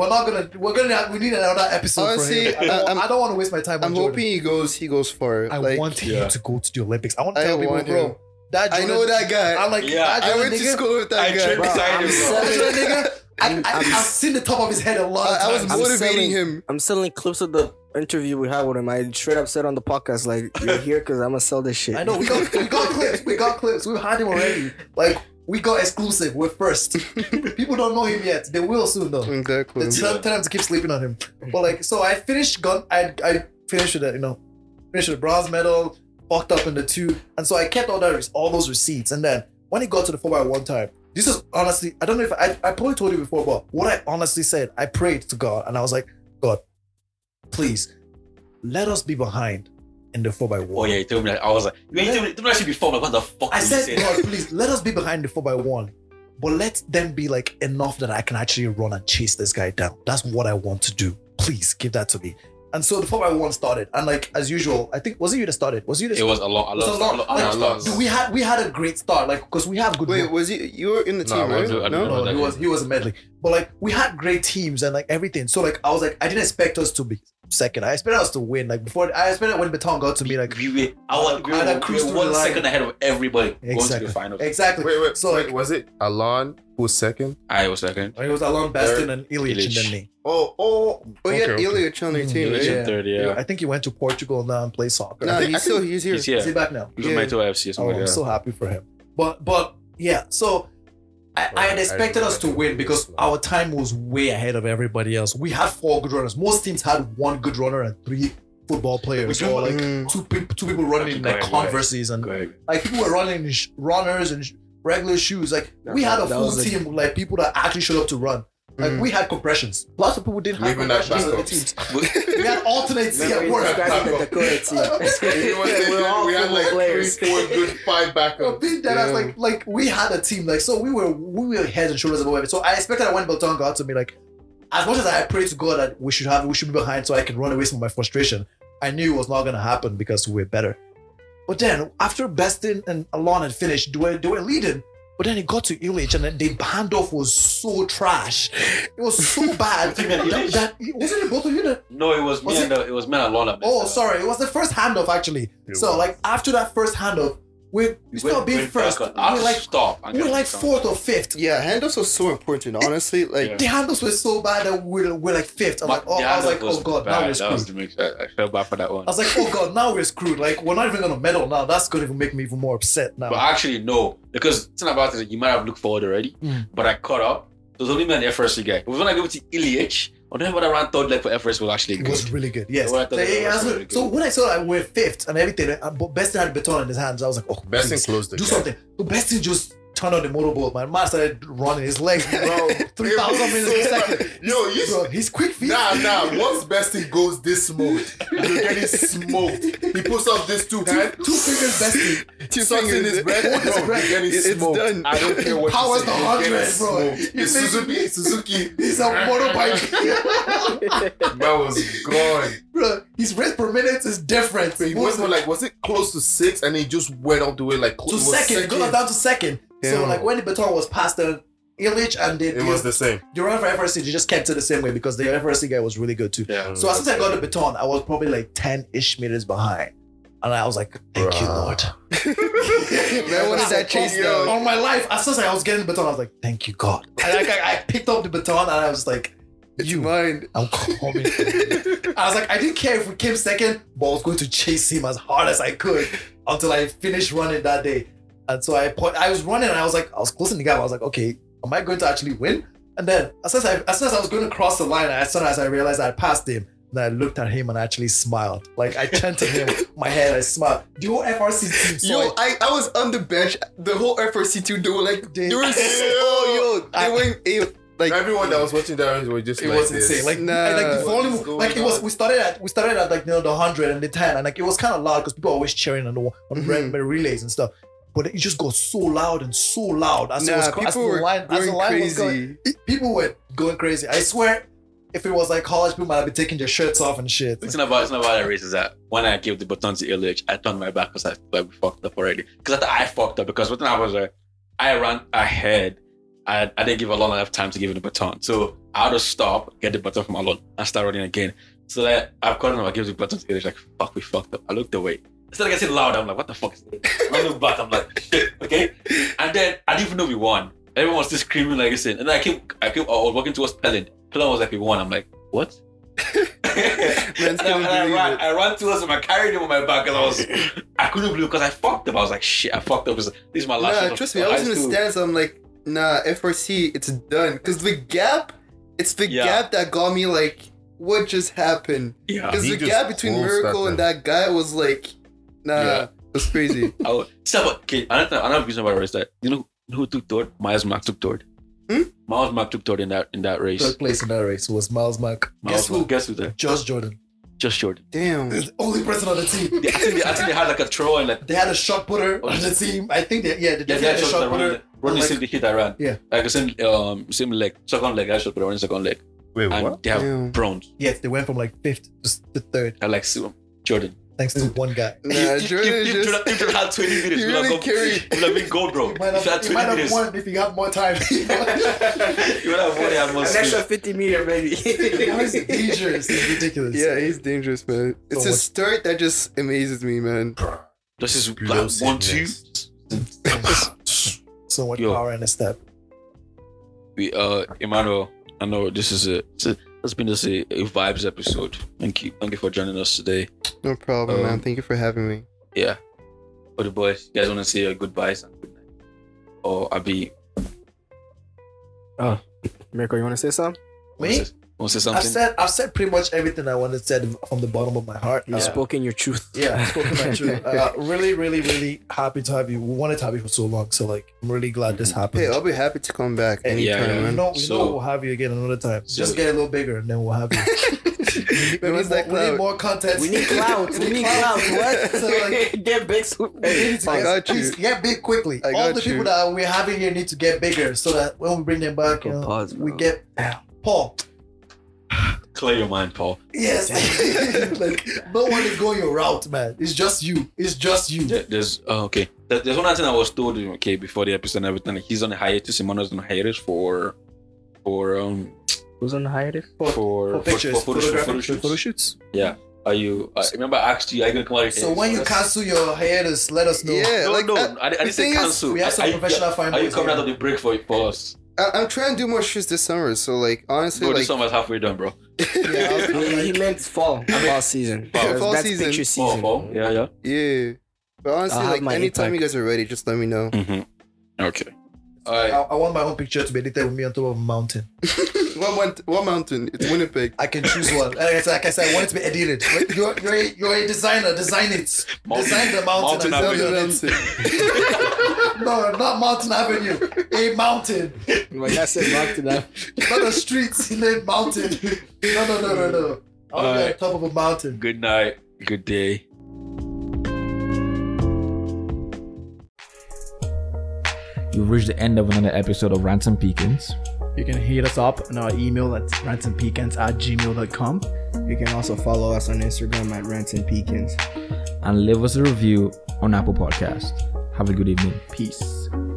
need another episode Honestly, for him. I don't want to waste my time. I'm on Jordan. hoping he goes far. I like, want him Yeah. to go to the Olympics. I want to I tell people, want bro. him. That I know that guy. I'm like, Yeah, that I Jordan went to nigga, school with that I guy. trained Bro, beside I'm him, bro. that selling- Jordan nigga, I've seen the top of his head a lot of I was times. I'm motivating selling- him. I'm selling clips of the interview we had with him. I straight up said on the podcast, like, you're here because I'm gonna sell this shit. I know, we got clips. We got clips. We've had him already. Like, we got exclusive. We're first. People don't know him yet. They will soon, though. Exactly. Tell them to keep sleeping on him. But like, so I finished I finished with finished with a bronze medal, fucked up in the 2, and so I kept all those receipts. And then when it got to the 4x1 time, this is honestly, I don't know if I probably told you before, but what I honestly said, I prayed to God and I was like, God, please let us be behind in the 4x1. Oh yeah, you told me that. I was like, you told me that shit before. Like, what the fuck? I did you said, say? God, please let us be behind the 4x1, but let them be like enough that I can actually run and chase this guy down. That's what I want to do. Please give that to me. And so the 4x1 started, and like as usual, I think was it you that started? Was you? It was a lot. It was a lot. Like, dude, we had a great start, like because we have good. Wait, was you were in the No, team, I right? wasn't. I don't know. No, he was a medley, but like we had great teams and like everything. So like I was like I didn't expect us to be second. I expected us to win. Like before, I expected when Baton got to me like we were cruise to the 1 line. second ahead of everybody going to exactly, the finals. exactly. Wait. So like Was it Alon who was second? I was second. it was Alon Baston and Ilyich and Ilyich. then me. Oh, you had Okay. Ilyich on your team, Ilyich right? in third, yeah. I think he went to Portugal now and play soccer. Nah, I think, he's here. He's here. is he back now? He was my 2 FC or Oh, something I'm like that. so happy for him. But yeah, so I had expected us to win because our time was way ahead of everybody else. We had 4 good runners. Most teams had 1 good runner and 3 football players, or like two people running in like Go ahead. Converses, and Go ahead. like people were running in runners and regular shoes. Like we had a That full was a- team, like people that actually showed up to run. Like we had compressions. Lots of people didn't have Even that compressions on the backups. teams. We had alternate seat at Remember, work. he's describing the Dakota team. We had like 3-4 good 5 Bro, backups. being that, I was like we had a team, like so we were heads and shoulders above it. So I expected that when Belton got to me, like as much as I prayed to God that we should be behind so I can run away from my frustration, I knew it was not gonna happen because we were better. But then after Beston and Alon had finished, they were leading. But then it got to Ilyich and then the handoff was so trash. It was so bad. You mean Ilyich? that wasn't it both of you that No, it was, Was me it? and it was me and Alon. Oh, sorry. It was the first handoff actually. So like after that first handoff, we stopped being first. I We're like stop. we were like 4th or 5th. Yeah, handoffs was so important, honestly. Like, Yeah. The handles were so bad that we're like 5th. I was like, oh god, now we're screwed. I felt bad for that one. I was like, oh god, now we're screwed. Like we're not even gonna medal now. That's gonna even make me even more upset now. But actually, no, because the thing about it is you might have looked forward already, but I caught up was only me and the FRC guy. It was when I go to Ilyich, or then when I ran third leg for FRC was actually It good. was really good. Yes. Well, I thought So, it was so, really good. so when I saw that we're fifth and everything, Bestin had a baton in his hands. I was like, oh, Bestin please, closed the do gap. something. So Bestin just turned on the motorboat. My man started running his legs, bro. 3,000 minutes per second. Yo, you Bro, he's quick feet. Nah. Once Bestie goes this smooth, you're getting smoked. He puts up this two hands, Two fingers Bestin. Two sucks in fingers. his breath, bro. You're getting It's smoked. done. I don't care what Powers you the say. You're 100, getting bro. smoked. You It's think- Suzuki. He's a motorbike. That was gone. Bro, his race per minute is different. He went from like, was it close to 6, and he just went all the way like to close to second. It got down to second. So Yeah. like when the baton was passed to Illich and It was the same. the run for FRC, they just kept it the same way because the FRC guy was really good too. Yeah. So as soon as I got the baton, I was probably like 10-ish meters behind. And I was like, thank you, Bruh. Lord. Man wanted that chase down. On my life, as soon as I was getting the baton, I was like, thank you, God. And I picked up the baton and I was like, It's you, mine. I'm coming. I was like, I didn't care if we came second, but I was going to chase him as hard as I could until I finished running that day. And so I was running and I was closing the gap. I was like, okay, am I going to actually win? And then as soon as I was going to cross the line, as soon as I realized I had passed him, then I looked at him and I actually smiled. Like I chanted him, my head, I smiled. The whole FRC team saw Yo, it. I was on the bench. The whole FRC2, they were like, They- they were so, they went, like, Everyone that was watching that was just It like was this. insane. Like, Nah. and, like the What is volume, going like it was. on? We started at like the 100 and the 10, and like it was kind of loud because people are always cheering on the relays and stuff. But it just got so loud and so loud as it was nah, as people the were line, as the going line was crazy. going. People were going crazy. I swear, if it was like college, people might have been taking their shirts off and shit. It's not about that race. Is that when I gave the baton to Ilyich, I turned my back because I felt like we fucked up already. Because I thought I fucked up because what happened was I ran ahead. I didn't give Alon enough time to give him the baton. So I had to stop, get the baton from Alon, and start running again. So that I've got him, I give the baton to Ilyich, like, fuck, we fucked up. I looked away. Instead of getting loud, I'm like, what the fuck is this? I look back, I'm like, shit, okay? And then I didn't even know we won. Everyone was still screaming like this. And then I was walking towards Pelin. Pelin was like, we won. I'm like, what? Man's And couldn't believe it. I ran towards him. I carried him on my back, and I couldn't believe because I fucked up. I was like, shit, I fucked up. This is my last. shot Nah, of trust me, I was in high the school. stands. I'm like, nah, FRC, it's done. Because the gap, it's the Yeah. gap that got me like, what just happened? Yeah, Because he the just gap between closed Miracle that and that guy was like, nah, Yeah. it was crazy. Okay, another reason why I raised that. You know who took third? Miles Mack took third. Miles Mack took third in that race. Third place in that race was Miles Mack. Guess who there? Josh Jordan. Just Jordan. Damn. The only person on the team. I think they had like a throw and like They had a shot putter on the team. I think they definitely had a shots shot that putter. running Like- same hit I ran. Yeah. Like the same leg, second leg. I shot put running second leg, Wait, and what? they have Damn. bronze. Yes, they went from like fifth to third, I like Jordan. thanks to one guy. Nah, Jordan is if just. Jordan had 20 minutes, He we'll really have carried. would have been gold, bro. He might If you had have, he might 20 have minutes, won if he got more time. you would have won. Have more An extra speed. 50 meter, maybe. He's dangerous. He's ridiculous. Yeah, he's dangerous, man. It's So a much- start that just amazes me, man. This is like 1-2. So much Yo. power in a step. We Emmanuel, I know this is it's been just a vibes episode. Thank you for joining us today. No problem, man. Um, Thank you for having me. Yeah. For the boys, you guys want to say goodbyes and good night? Or I'll be Mirko, you want to say something? Me? Want to say something? I've said pretty much everything I wanted said from the bottom of my heart. You've spoken your truth. Yeah, I've spoken my truth. Really, really, really happy to have you. We wanted to have you for so long, so like I'm really glad this happened. Hey, I'll be happy to come back And yeah, anytime, yeah. man. we So- know we'll have you again another time. So- Just get a little bigger and then we'll have you. Man, what's that we need clout? more content. We need clout. We need clout. What? So, like, Get big. I got you. Please get big quickly. I All got the people you. that we're having here need to get bigger so that when we bring them back, you know, Pause, we bro. get Paul. Clear your mind, Paul. Yes, like no one is going your route, man. It's just you. It's just you. There's okay. There's one thing I was told okay before the episode and everything. He's on a hiatus. Emmanuel's on a hiatus for Who's on the hiatus? for Pictures, photo shoots. photo shoots. Yeah. Are you? Remember I asked you? Are you gonna come out? So when you cancel your hiatus, let us know. Yeah, No, like no. I, I didn't say thing is, cancel. We have some professional fine Are you boys coming here. out of the break for us? I'm trying to do more shoots this summer. So like honestly, Bro, like this summer's halfway done, bro. He meant fall. Fall season. Fall That's season. picture Fall, season. fall. Yeah. yeah. But honestly, I'll have like my anytime impact. you guys are ready, just let me know. Mm-hmm. Okay. Alright. I want my own picture to be edited with me on top of a mountain. What mountain? It's Winnipeg. I can choose one. Like I said, I want it to be edited. You're a designer. Design it. Design the mountain. Mountain and sell it. No, not Mountain Avenue. A mountain. Like I said, mountain. Not a street. Named Mountain. No. I want to be on top of a mountain. Good night. Good day. You've reached the end of another episode of Rants and Peekins. You can hit us up on our email at ransompecans@gmail.com. You can also follow us on Instagram at Rants and Pekins. And leave us a review on Apple Podcast. Have a good evening. Peace.